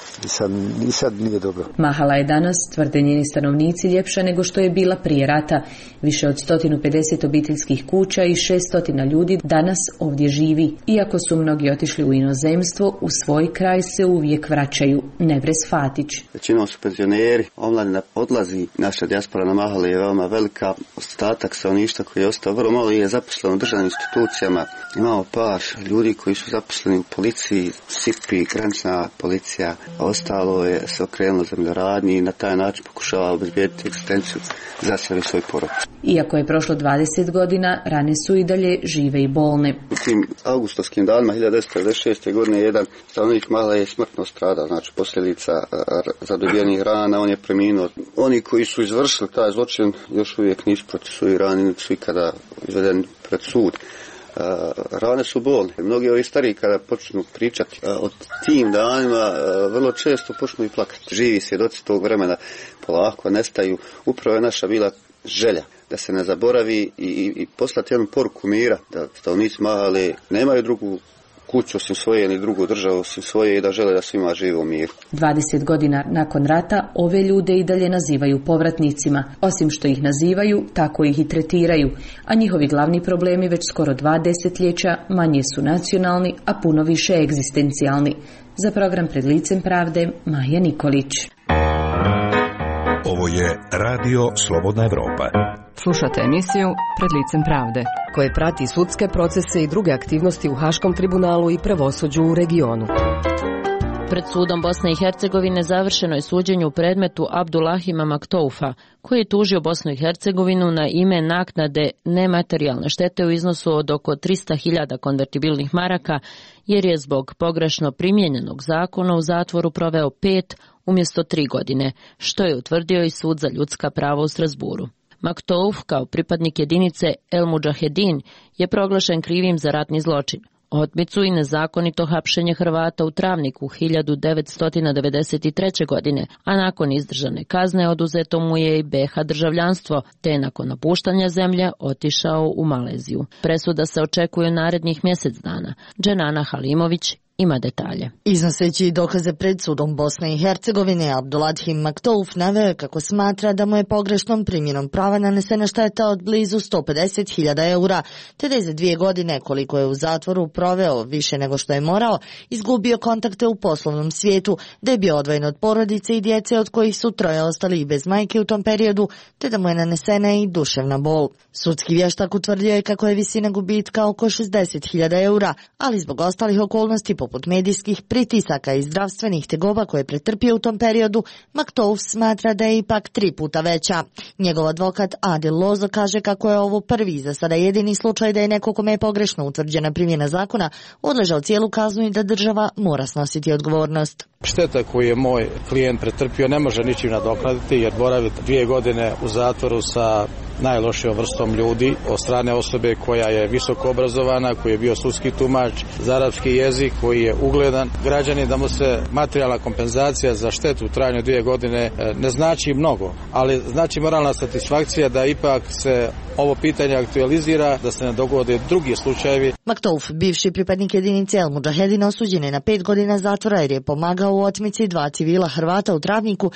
I sad nije dobro. Mahala je danas, tvrde njeni stanovnici, ljepša nego što je bila prije rata. Više od 150 obiteljskih kuća i 600 ljudi danas ovdje živi. Iako su mnogi otišli u inozemstvo, u svoj kraj se uvijek vraćaju. Nevres Fatić. Većinom su penzioneri, omladina odlazi. Naša dijaspora na Mahali je veoma velika. Ostatak stanovništva koji je ostao vrlo malo je zaposleno u državnim institucijama. Imamo par ljudi koji su zaposleni u policiji, SIP-i, granična policija, a ostalo je se okrenulo zemljoradnji i na taj način pokušava obezbijediti egzistenciju za sebe i svoj porod. Iako je prošlo 20 godina, rane su i dalje žive i bolne. U tim augustovskim danima 1996. godine jedan stanovnik Mahala je smrtno stradao, znači posljedica zadobijenih rana, on je preminuo. Oni koji su izvršili taj zločin još uvijek nisu procesuirani, niti su ikada izvedeni pred sud. Rane su bolne. Mnogi ovi stariji kada počnu pričati o tim danima vrlo često počnu i plakati. Živi svjedoci tog vremena polako nestaju. Upravo je naša bila želja da se ne zaboravi i poslati jednu poruku mira, da stanovnici Mahale nemaju drugu kuću osim svoje, ni drugu državu osim svoje i da žele da svima žive u miru. 20 godina nakon rata ove ljude i dalje nazivaju povratnicima. Osim što ih nazivaju, tako ih i tretiraju, a njihovi glavni problemi već skoro 2 desetljeća manje su nacionalni, a puno više egzistencijalni. Za program Pred licem pravde, Maja Nikolić. Ovo je Radio Slobodna Evropa. Slušate emisiju Pred licem pravde, koje prati sudske procese i druge aktivnosti u Haškom tribunalu i pravosuđu u regionu. Pred sudom Bosne i Hercegovine završeno je suđenje u predmetu Abdulahima Maktoufa, koji je tužio Bosnu i Hercegovinu na ime naknade nematerijalne štete u iznosu od oko 300.000 konvertibilnih maraka, jer je zbog pogrešno primijenjenog zakona u zatvoru proveo 5 umjesto 3 godine, što je utvrdio i Sud za ljudska prava u Strasburu. Maktouf, kao pripadnik jedinice El Mudžahedin, je proglašen krivim za ratni zločin, otmicu i nezakonito hapšenje Hrvata u Travniku 1993. godine, a nakon izdržane kazne oduzeto mu je i BiH državljanstvo, te je nakon napuštanja zemlje otišao u Maleziju. Presuda se očekuje narednih mjesec dana. Dženana Halimović ima detalje. Iznoseći dokaze pred sudom Bosne i Hercegovine, Abdulahim Maktouf naveo kako smatra da mu je pogrešnom primjenom prava nanesena šteta od blizu 150.000 eura, te da je za 2 godine, koliko je u zatvoru proveo više nego što je morao, izgubio kontakte u poslovnom svijetu, da je bio odvojen od porodice i djece od kojih su 3 ostali i bez majke u tom periodu, te da mu je nanesena i duševna bol. Sudski vještak utvrdio je kako je visina gubitka oko 60.000 eura, ali zbog ostalih okolnosti poput medijskih pritisaka i zdravstvenih tegoba koje je pretrpio u tom periodu, Maktouf smatra da je ipak 3 puta veća. Njegov advokat Adil Lozo kaže kako je ovo prvi za sada jedini slučaj da je neko kome je pogrešno utvrđena primjena zakona odležao cijelu kaznu i da država mora snositi odgovornost. Šteta koju je moj klijent pretrpio ne može ničim nadoknaditi jer boravi 2 godine u zatvoru sa najlošijom vrstom ljudi od strane osobe koja je visoko obrazovana, koji je bio sudski tumač za arapski jezik, koji je ugledan građanin, da mu se materijalna kompenzacija za štetu u trajanju 2 godine ne znači mnogo, ali znači moralna satisfakcija da ipak se ovo pitanje aktualizira, da se ne dogode drugi slučajevi. Maktouf, bivši pripadnik jedinice El Mudžahedin, osuđen je na 5 godina zatvora jer je pomagao u otmici 2 civila Hrvata u Travniku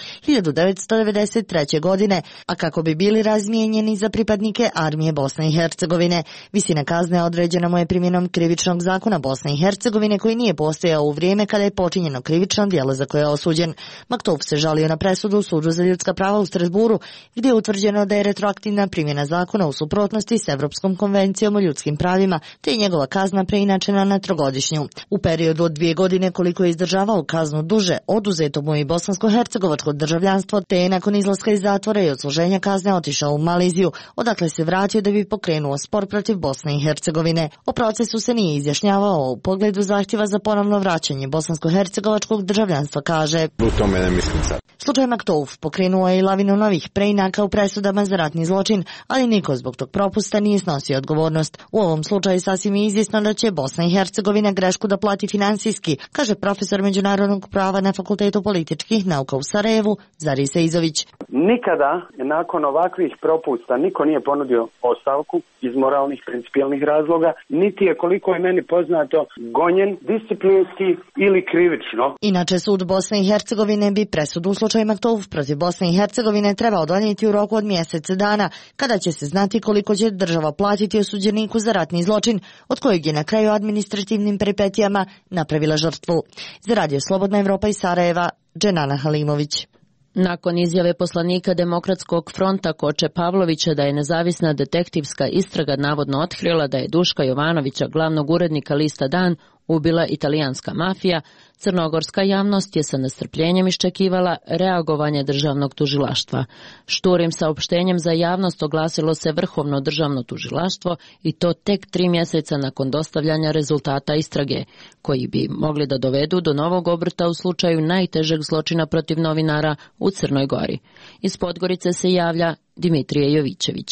1993. godine, a kako bi bili razmijenjeni za pripadnike armije Bosne i Hercegovine. Visina kazne određena mu je primjenom krivičnog zakona Bosne i Hercegovine koji nije postojao u vrijeme kada je počinjeno krivično djelo za koje je osuđen. Maktouf se žalio na presudu u Sudu za ljudska prava u Strasburu, gdje je utvrđeno da je retroaktivna primjena zakona u suprotnosti s Evropskom konvencijom o ljudskim pravima, te je njegova kazna preinačena na 3-godišnju. U periodu od 2 godine koliko je izdržavao kaznu duže, oduzeto mu je bosansko-hercegovačko državljanstvo, te je nakon izlaska iz zatvora i odsluženja kazne otišao u Maleziju, odakle se vratio da bi pokrenuo spor protiv Bosne i Hercegovine. O procesu se nije izjašnjavao u pogledu zahtjeva za ponovno vraćanje bosansko-hercegovačkog državljanstva, kaže. U tome ne mislim sad. Slučaj Maktouf pokrenuo je i lavinu novih preinaka u presudama za ratni zločin, ali niko zbog tog propusta nije snosio odgovornost. U ovom slučaju sasvim je izvjesno da će Bosna i Hercegovina grešku da plati finansijski, kaže profesor međunarodnog prava na Fakultetu političkih nauka u Sarajevu, Zari Seizović. Nikada nakon ovakvih propusta niko nije ponudio ostavku iz moralnih, principijelnih razloga, niti je, koliko je meni poznato, gonjen disciplinski ili krivično. Inače, sud Bosne i Hercegovine bi presudu u slučaju Maktouf protiv Bosne i Hercegovine trebao donijeti u roku od mjesec dana, kada će se znati koliko će država platiti osuđeniku za ratni zločin, od kojeg je na kraju administrativnim peripetijama napravila žrtvu. Za Radio Slobodna Evropa iz Sarajeva, Dženana Halimović. Nakon izjave poslanika Demokratskog fronta Koče Pavlovića da je nezavisna detektivska istraga navodno otkrila da je Duška Jovanovića, glavnog urednika lista Dan, ubila italijanska mafija, crnogorska javnost je sa nestrpljenjem iščekivala reagovanje državnog tužilaštva. Šturim saopštenjem za javnost oglasilo se Vrhovno državno tužilaštvo i to tek 3 mjeseca nakon dostavljanja rezultata istrage, koji bi mogli da dovedu do novog obrta u slučaju najtežeg zločina protiv novinara u Crnoj Gori. Iz Podgorice se javlja Dimitrije Jovićević.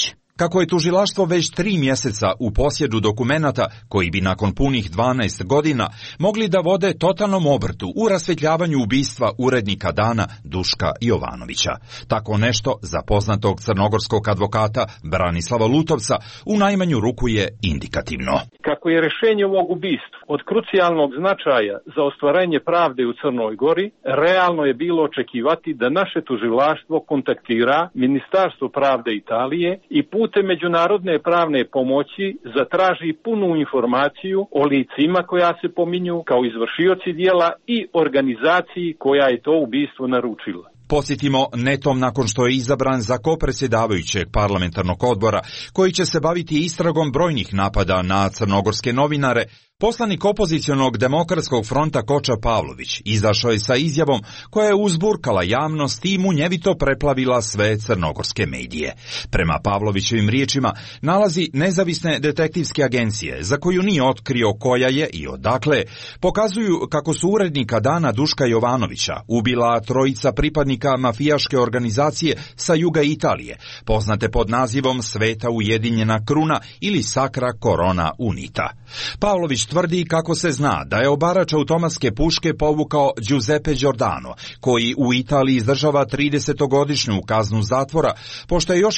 kako je tužilaštvo već 3 mjeseca u posjedu dokumenata koji bi nakon punih 12 godina mogli da vode totalnom obrtu u rasvetljavanju ubistva urednika Dana Duška Jovanovića. Tako nešto za poznatog crnogorskog advokata Branislava Lutovca u najmanju ruku je indikativno. Kako je rješenje ovog ubistva od krucijalnog značaja za ostvarenje pravde u Crnoj Gori, realno je bilo očekivati da naše tužilaštvo kontaktira Ministarstvo pravde Italije i putem međunarodne pravne pomoći zatraži punu informaciju o licima koja se pominju kao izvršioci dijela i organizaciji koja je to ubistvo naručila. Podsjetimo, netom nakon što je izabran za kopredsjedavajućeg parlamentarnog odbora koji će se baviti istragom brojnih napada na crnogorske novinare, poslanik opozicionog Demokratskog fronta Koča Pavlović izašao je sa izjavom koja je uzburkala javnost i munjevito preplavila sve crnogorske medije. Prema Pavlovićevim riječima, nalazi nezavisne detektivske agencije, za koju nije otkrio koja je i odakle, pokazuju kako su urednika Dana Duška Jovanovića ubila 3 pripadnika mafijaške organizacije sa juga Italije, poznate pod nazivom Sveta Ujedinjena Kruna ili Sacra Corona Unita. Pavlović tvrdi kako se zna da je obarač automatske puške povukao Giuseppe Giordano, koji u Italiji izdržava 30-godišnju kaznu zatvora, pošto je još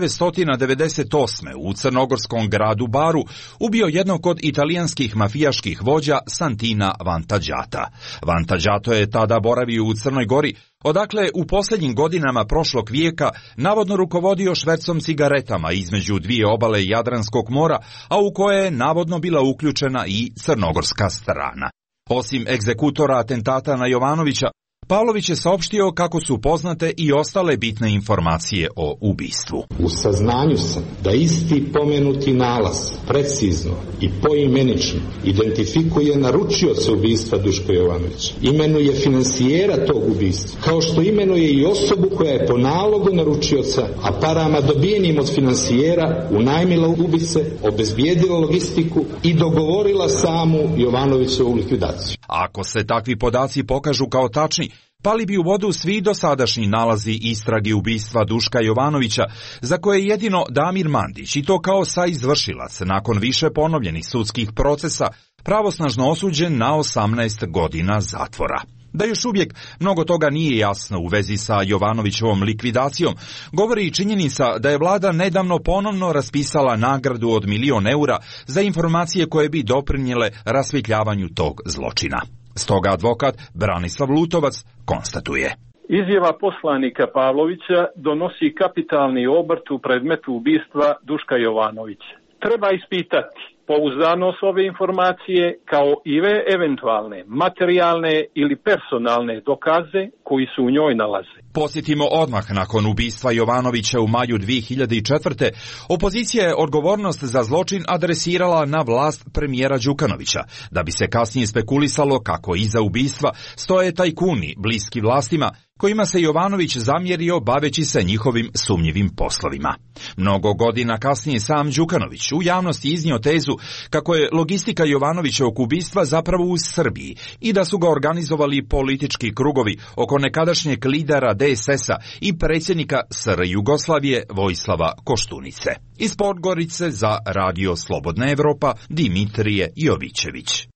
1998. u crnogorskom gradu Baru ubio jednog od italijanskih mafijaških vođa Santina Vantagiata. Vantagiato je tada boravio u Crnoj Gori, odakle u posljednjim godinama prošlog vijeka navodno rukovodio švercom cigaretama između 2 obale Jadranskog mora, a u koje je navodno bila uključena i crnogorska strana. Osim egzekutora atentata na Jovanovića, Pavlović je saopštio kako su poznate i ostale bitne informacije o ubistvu. U saznanju sam da isti pomenuti nalaz precizno i poimenično identifikuje naručioca ubistva Duška Jovanovića, imenuje finansijera tog ubistva, kao što imenuje i osobu koja je po nalogu naručioca, a parama dobijenim od finansijera unajmila ubice, obezbijedila logistiku i dogovorila samu Jovanovićevu likvidaciju. Ako se takvi podaci pokažu kao tačni, pali bi u vodu svi dosadašnji nalazi istrage ubistva Duška Jovanovića, za koje je jedino Damir Mandić, i to kao saizvršilac nakon više ponovljenih sudskih procesa, pravosnažno osuđen na 18 godina zatvora. Da još uvijek mnogo toga nije jasno u vezi sa Jovanovićevom likvidacijom, govori i činjenica da je vlada nedavno ponovno raspisala nagradu od 1.000.000 eura za informacije koje bi doprinijele rasvjetljavanju tog zločina. Stoga advokat Branislav Lutovac konstatuje. Izjava poslanika Pavlovića donosi kapitalni obrt u predmetu ubistva Duška Jovanovića. Treba ispitati pouzdanost ove informacije kao i eventualne materijalne ili personalne dokaze koji se u njoj nalaze. Posjetimo odmah nakon ubistva Jovanovića u maju 2004. Opozicija je odgovornost za zločin adresirala na vlast premijera Đukanovića, da bi se kasnije spekulisalo kako iza ubistva stoje tajkuni bliski vlastima, kojima se Jovanović zamjerio baveći se njihovim sumnjivim poslovima. Mnogo godina kasnije sam Đukanović u javnosti iznio tezu kako je logistika Jovanovićevog ubistva zapravo u Srbiji i da su ga organizovali politički krugovi oko nekadašnjeg lidera DSS-a i predsjednika SR Jugoslavije Vojislava Koštunice. Iz Podgorice za Radio Slobodna Evropa Dimitrije Jovićević.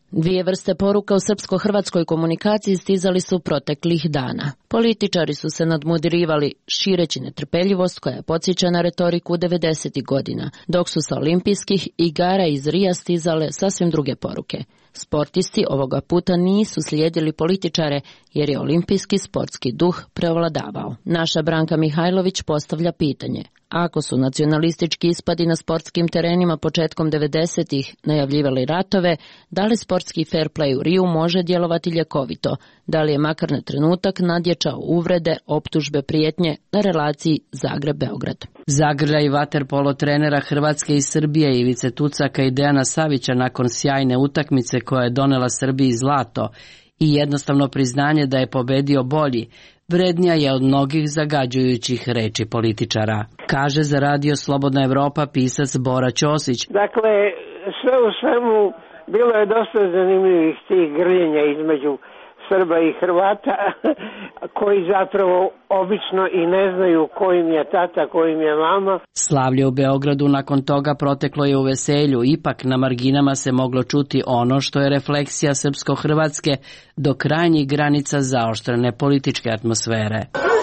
2 vrste poruka u srpsko-hrvatskoj komunikaciji stizali su proteklih dana. Političari su se nadmudirivali šireći netrpeljivost koja podsjeća na retoriku 90. godina, dok su sa olimpijskih igara iz Rija stizale sasvim druge poruke. Sportisti ovoga puta nisu slijedili političare jer je olimpijski sportski duh prevladavao. Naša Branka Mihajlović postavlja pitanje: ako su nacionalistički ispadi na sportskim terenima početkom 90-ih najavljivali ratove, da li sportski fair play u Riju može djelovati ljekovito? Da li je makar na trenutak nadječao uvrede, optužbe, prijetnje na relaciji Zagreb-Beograd? Zagrljaj vaterpolo trenera Hrvatske i Srbije Ivice Tucaka i Dejana Savića nakon sjajne utakmice koja je donela Srbiji zlato i jednostavno priznanje da je pobedio bolji, vrednija je od mnogih zagađujućih reči političara, kaže za Radio Slobodna Evropa pisac Bora Ćosić. Dakle, sve u svemu bilo je dosta zanimljivih tih grljenja između Srba i Hrvata koji zapravo obično i ne znaju ko im je tata, ko im je mama. Slavlje u Beogradu nakon toga proteklo je u veselju, ipak na marginama se moglo čuti ono što je refleksija srpsko-hrvatske do krajnjih granica zaoštrene političke atmosfere.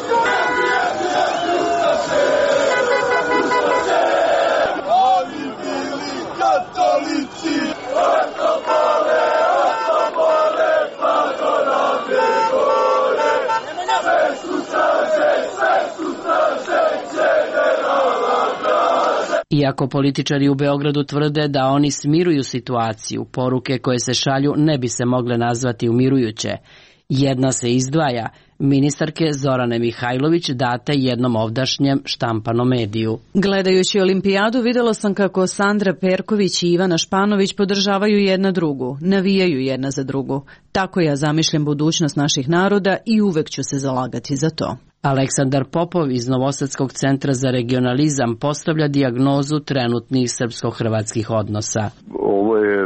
Iako političari u Beogradu tvrde da oni smiruju situaciju, poruke koje se šalju ne bi se mogle nazvati umirujuće. Jedna se izdvaja, ministarke Zorane Mihajlović date jednom ovdašnjem štampanom mediju. Gledajući olimpijadu vidjela sam kako Sandra Perković i Ivana Španović podržavaju jedna drugu, navijaju jedna za drugu. Tako ja zamišljam budućnost naših naroda i uvek ću se zalagati za to. Aleksandar Popov iz Novosadskog centra za regionalizam postavlja dijagnozu trenutnih srpsko-hrvatskih odnosa. Ovo je,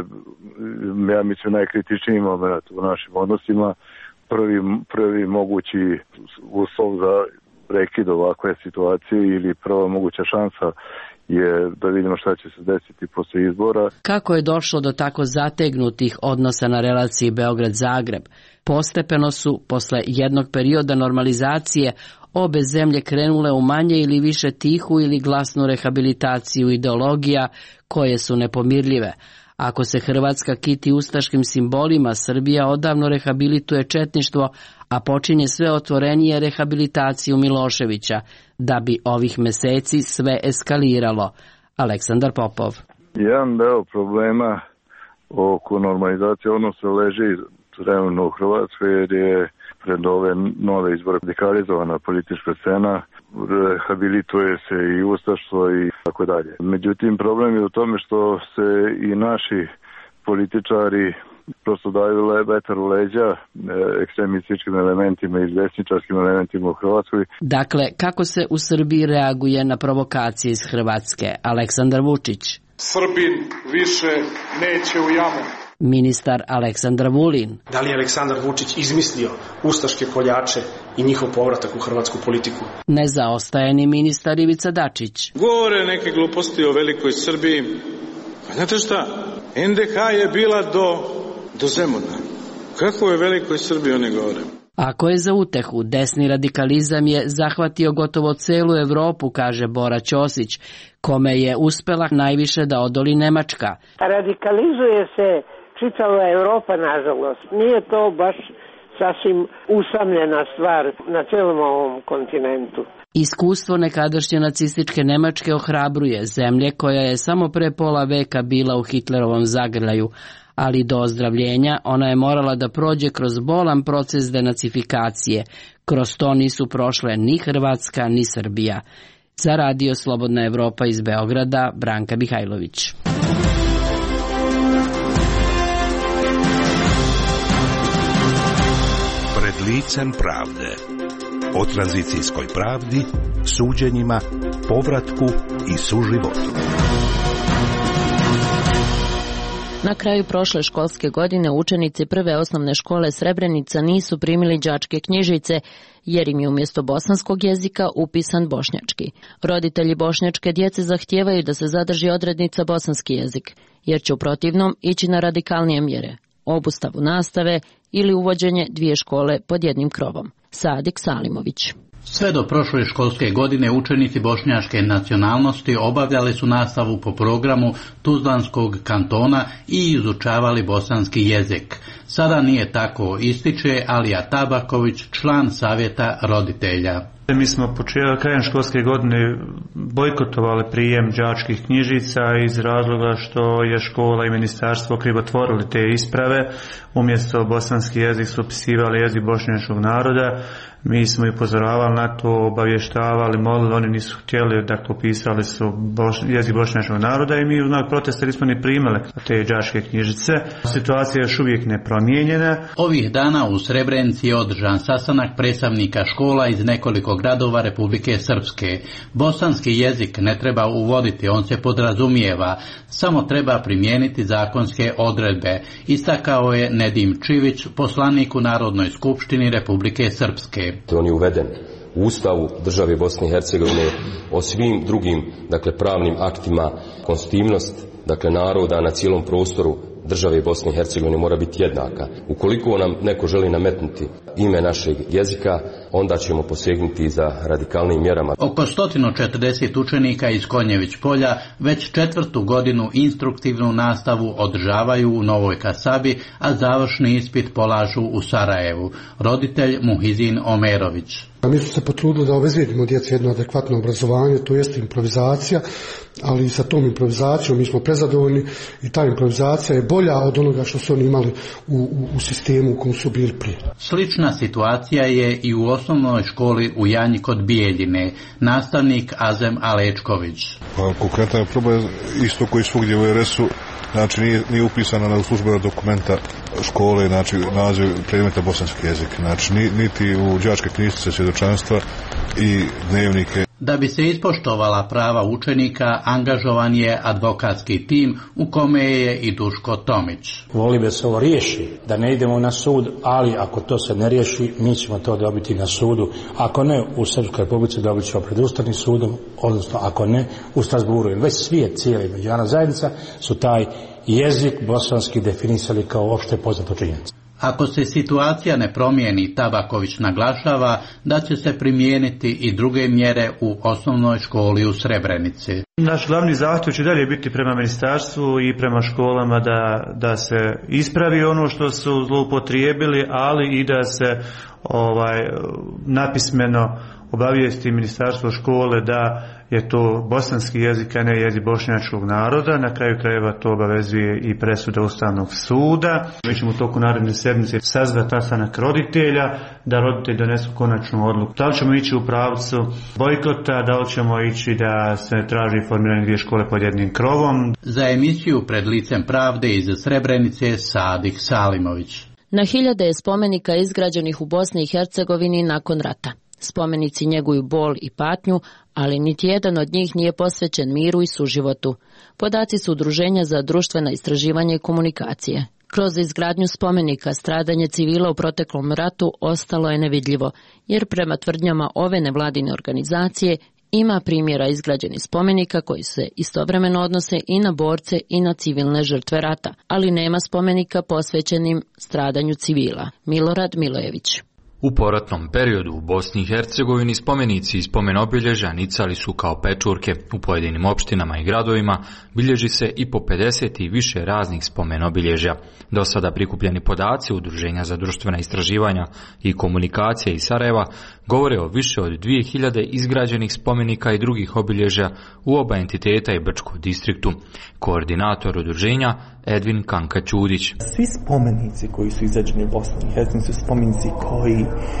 ja mislim, najkritičniji moment u našim odnosima. Prvi mogući uslov za prekid ovakve situacije ili prva moguća šansa je da vidimo šta će se desiti posle izbora. Kako je došlo do tako zategnutih odnosa na relaciji Beograd-Zagreb? Postepeno su, posle jednog perioda normalizacije, obe zemlje krenule u manje ili više tihu ili glasnu rehabilitaciju ideologija koje su nepomirljive. Ako se Hrvatska kiti ustaškim simbolima, Srbija odavno rehabilituje četništvo, a počinje sve otvorenije rehabilitaciju Miloševića, da bi ovih meseci sve eskaliralo. Aleksandar Popov. Jedan deo problema oko normalizacije odnosa leži trenutno u Hrvatskoj, jer je pred ove nove izbore radikalizovana politička scena, rehabilituje se i ustaštvo i tako dalje. Međutim, problem je u tome što se i naši političari prosto daju vetar u leđa ekstremističkim elementima i desničarskim elementima u Hrvatskoj. Dakle, kako se u Srbiji reaguje na provokacije iz Hrvatske? Aleksandar Vučić. Srbin više neće u jamu. Ministar Aleksandar Vulin. Da li je Aleksandar Vučić izmislio ustaške koljače i njihov povratak u hrvatsku politiku? Ne zaostaje ni ministar Ivica Dačić. Govore neke gluposti o velikoj Srbiji. Pa znate šta? NDH je bila do Zemuna. Kako je velikoj Srbiji oni govore? Ako je za utehu, desni radikalizam je zahvatio gotovo celu Evropu, kaže Bora Ćosić, kome je uspela najviše da odoli Nemačka. Radikalizuje se čitava Evropa, nažalost. Nije to baš sasvim usamljena stvar na celom ovom kontinentu. Iskustvo nekadašnje nacističke Nemačke ohrabruje, zemlje koja je samo pre pola veka bila u Hitlerovom zagrljaju, ali do ozdravljenja ona je morala da prođe kroz bolan proces denacifikacije. Kroz to nisu prošle ni Hrvatska ni Srbija. Za Radio Slobodna Evropa iz Beograda, Branka Mihajlović. Pred licem pravde. O tranzicijskoj pravdi, suđenjima, povratku i suživotu. Na kraju prošle školske godine učenici prve osnovne škole Srebrenica nisu primili đačke knjižice jer im je umjesto bosanskog jezika upisan bošnjački. Roditelji bošnjačke djece zahtijevaju da se zadrži odrednica bosanski jezik, jer će u protivnom ići na radikalnije mjere, obustavu nastave ili uvođenje dvije škole pod jednim krovom. Sadik Salimović. Sve do prošle školske godine učenici bošnjačke nacionalnosti obavljali su nastavu po programu Tuzlanskog kantona i izučavali bosanski jezik. Sada nije tako, ističe Alija Tabaković, član savjeta roditelja. Mi smo krajem školske godine bojkotovali prijem đačkih knjižica iz razloga što je škola i ministarstvo krivotvorili te isprave. Umjesto bosanski jezik su upisivali jezik bošnjačkog naroda. Mi smo ih upozoravali na to, obavještavali, molili, oni nisu htjeli, dakle upisali su jezik bošnjačkog naroda i mi u znak protesta nismo ni primali te đačke knjižice. Situacija je još uvijek nepromijenjena. Ovih dana u Srebrenici je održan sastanak predstavnika škola iz nekoliko nekoliko gradova Republike Srpske. Bosanski jezik ne treba uvoditi, on se podrazumijeva, samo treba primijeniti zakonske odredbe, istakao je Nedim Čivić, poslanik u Narodnoj skupštini Republike Srpske. On je uveden u Ustavu države Bosne i Hercegovine, o svim drugim pravnim aktima, konstitutivnost naroda na cijelom prostoru države Bosne i Hercegovine mora biti jednaka. Ukoliko nam neko želi nametnuti ime našeg jezika, onda ćemo posegnuti za radikalnim mjerama. Oko 140 učenika iz Konjević polja već 4. godinu instruktivnu nastavu održavaju u Novoj Kasabi, a završni ispit polažu u Sarajevu. Roditelj Muhizin Omerović. Mi smo se potrudili da obezbijedimo djeci jedno adekvatno obrazovanje, to jest improvizacija, ali sa tom improvizacijom mi smo prezadovoljni i ta improvizacija je bolja od onoga što su oni imali u sistemu u kojem su bili prije. Slična situacija je i u osnovnoj školi u Janji kod Bijeljine. Nastavnik Azem Alečković. Konkretan je problem isto koji svugdje u RS-u, znači nije upisana na službena dokumenta škole, znači naziv predmeta bosanski jezik, znači niti u đačke knjižice svjedočanstva i dnevnike. Da bi se ispoštovala prava učenika, angažovan je advokatski tim u kome je i Duško Tomić. Voli da se ovo riješi, da ne idemo na sud, ali ako to se ne riješi, mi ćemo to dobiti na sudu. Ako ne, u Srpskoj Republici dobit ćemo pred Ustavnim sudom, odnosno ako ne, u Strasburu. Već svijet, cijeli međunarodna zajednica su taj jezik bosanski definisali kao opšte poznato činjenica. Ako se situacija ne promijeni, Tabaković naglašava da će se primijeniti i druge mjere u osnovnoj školi u Srebrenici. Naš glavni zahtjev će dalje biti prema ministarstvu i prema školama da se ispravi ono što su zloupotrijebili, ali i da se napismeno obavijesti ministarstvo škole da je to bosanski jezik, a ne jezik bošnjačkog naroda. Na kraju krajeva to obavezuje i presuda Ustavnog suda. Mi ćemo u toku naredne sedmice sazvati sastanak roditelja, da roditelji donesu konačnu odluku. Da li ćemo ići u pravcu bojkota, da li ćemo ići da se traži formiranje dvije škole pod jednim krovom. Za emisiju Pred licem pravde iz Srebrenice Sadik Salimović. Na hiljade je spomenika izgrađenih u Bosni i Hercegovini nakon rata. Spomenici njeguju bol i patnju, ali niti jedan od njih nije posvećen miru i suživotu. Podaci su Udruženja za društvena istraživanja i komunikacije. Kroz izgradnju spomenika stradanje civila u proteklom ratu ostalo je nevidljivo, jer prema tvrdnjama ove nevladine organizacije ima primjera izgrađenih spomenika koji se istovremeno odnose i na borce i na civilne žrtve rata, ali nema spomenika posvećenim stradanju civila. Milorad Milojević. U poratnom periodu u Bosni i Hercegovini spomenici i spomenobilježja nicali su kao pečurke. U pojedinim opštinama i gradovima bilježi se i po 50 i više raznih spomenobilježja. Do sada prikupljeni podaci Udruženja za društvena istraživanja i komunikacije iz Sarajeva govore o više od 2000 izgrađenih spomenika i drugih obilježja u oba entiteta i Brčkom distriktu. Koordinator udruženja Edvin Kanka-Ćudić. Svi spomenici koji su izgrađeni u Bosni i Hercegovini su spomenici koji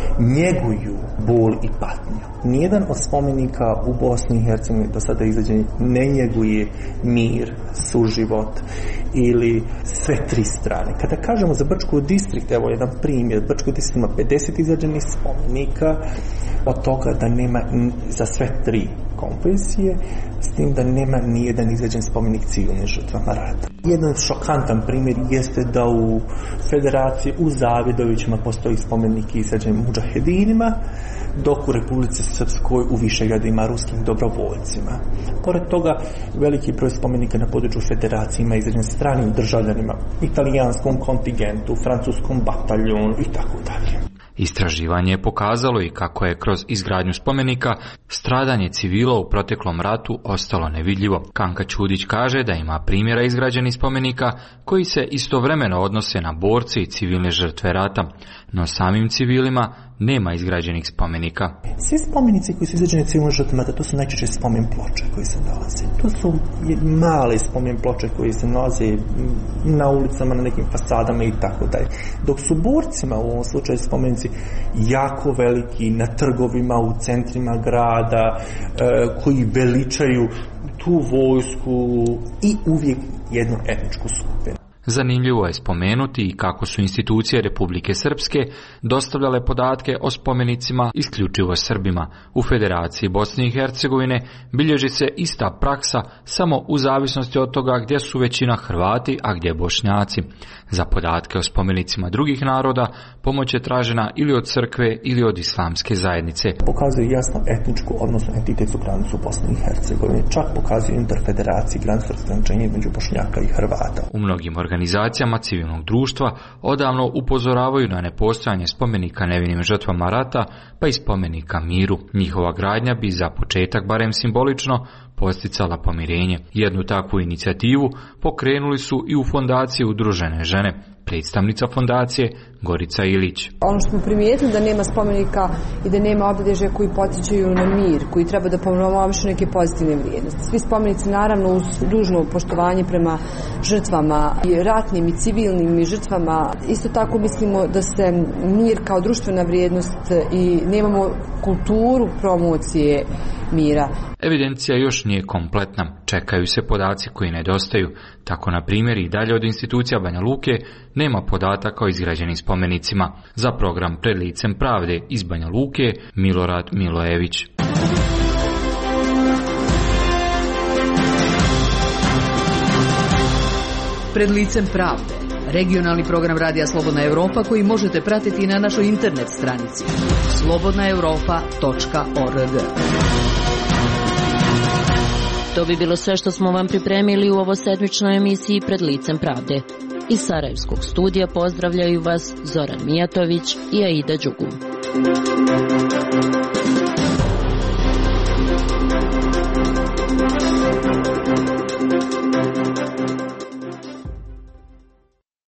njeguju bol i patnju. Nijedan od spomenika u Bosni i Hercegovini do sada izgrađeni ne njeguje mir, suživot ili sve tri strane. Kada kažemo za Brčki distrikt, evo jedan primjer, Brčki distrikt ima 50 izgrađenih spomenika, od toga da nema za sve tri konfesije, s tim da nema nijedan izgrađen spomenik civilnim žrtvama rata. Jedan šokantan primjer jeste da u Federaciji u Zavidovićima postoji spomenik izgrađen mudžahedinima, dok u Republici Srpskoj u Višegradima ruskim dobrovoljcima. Pored toga, veliki broj spomenika na području Federacije ima izgrađen stranim državljanima, italijanskom kontingentu, francuskom bataljonu i tako dalje. Istraživanje je pokazalo i kako je kroz izgradnju spomenika stradanje civila u proteklom ratu ostalo nevidljivo. Kanka-Ćudić kaže da ima primjera izgrađenih spomenika koji se istovremeno odnose na borce i civilne žrtve rata, no samim civilima nema izgrađenih spomenika. Svi spomenici koji su izgrađeni civilnim žrtvama, to su najčešće spomen ploče koji se nalaze. To su male spomen ploče koji se nalaze na ulicama, na nekim fasadama i tako dalje. Dok su borcima u ovom slučaju spomenici jako veliki na trgovima, u centrima grada, koji veličaju tu vojsku i uvijek jednu etničku skupinu. Zanimljivo je spomenuti i kako su institucije Republike Srpske dostavljale podatke o spomenicima isključivo Srbima. U Federaciji Bosne i Hercegovine bilježi se ista praksa, samo u zavisnosti od toga gdje su većina Hrvati, a gdje Bošnjaci. Za podatke o spomenicima drugih naroda pomoć je tražena ili od crkve ili od islamske zajednice. Pokazuje jasno etničku, odnosno entitetsku granicu Bosne i Hercegovine. Čak pokazuje interfederaciji granicu razgraničenja između Bošnjaka i Hrvata. U mnogim organizacijama civilnog društva odavno upozoravaju na nepostojanje spomenika nevinim žrtvama rata, pa i spomenika miru. Njihova gradnja bi za početak, barem simbolično, posticala pomirenje. Jednu takvu inicijativu pokrenuli su i u fondaciji Udružene žene. Predstavnica fondacije Gorica Ilić. Ono što smo primijetili da nema spomenika i da nema obilježja koji podsjećaju na mir, koji treba da promovišu neke pozitivne vrijednosti. Svi spomenici naravno uz dužno poštovanje prema žrtvama i ratnim i civilnim i žrtvama. Isto tako mislimo da se mir kao društvena vrijednost i nemamo kulturu promocije mira. Evidencija još nije kompletna, čekaju se podaci koji nedostaju. Tako, na primjer, i dalje od institucija Banja Luke nema podataka o izgrađenim spomenicima. Za program Pred licem pravde iz Banja Luke, Milorad Milojević. Pred licem pravde, regionalni program Radija Slobodna Evropa koji možete pratiti na našoj internet stranici slobodnaevropa.org. To bi bilo sve što smo vam pripremili u ovosedmičnoj emisiji Pred licem pravde. Iz Sarajevskog studija pozdravljaju vas Zoran Mijatović i Aida Đugum.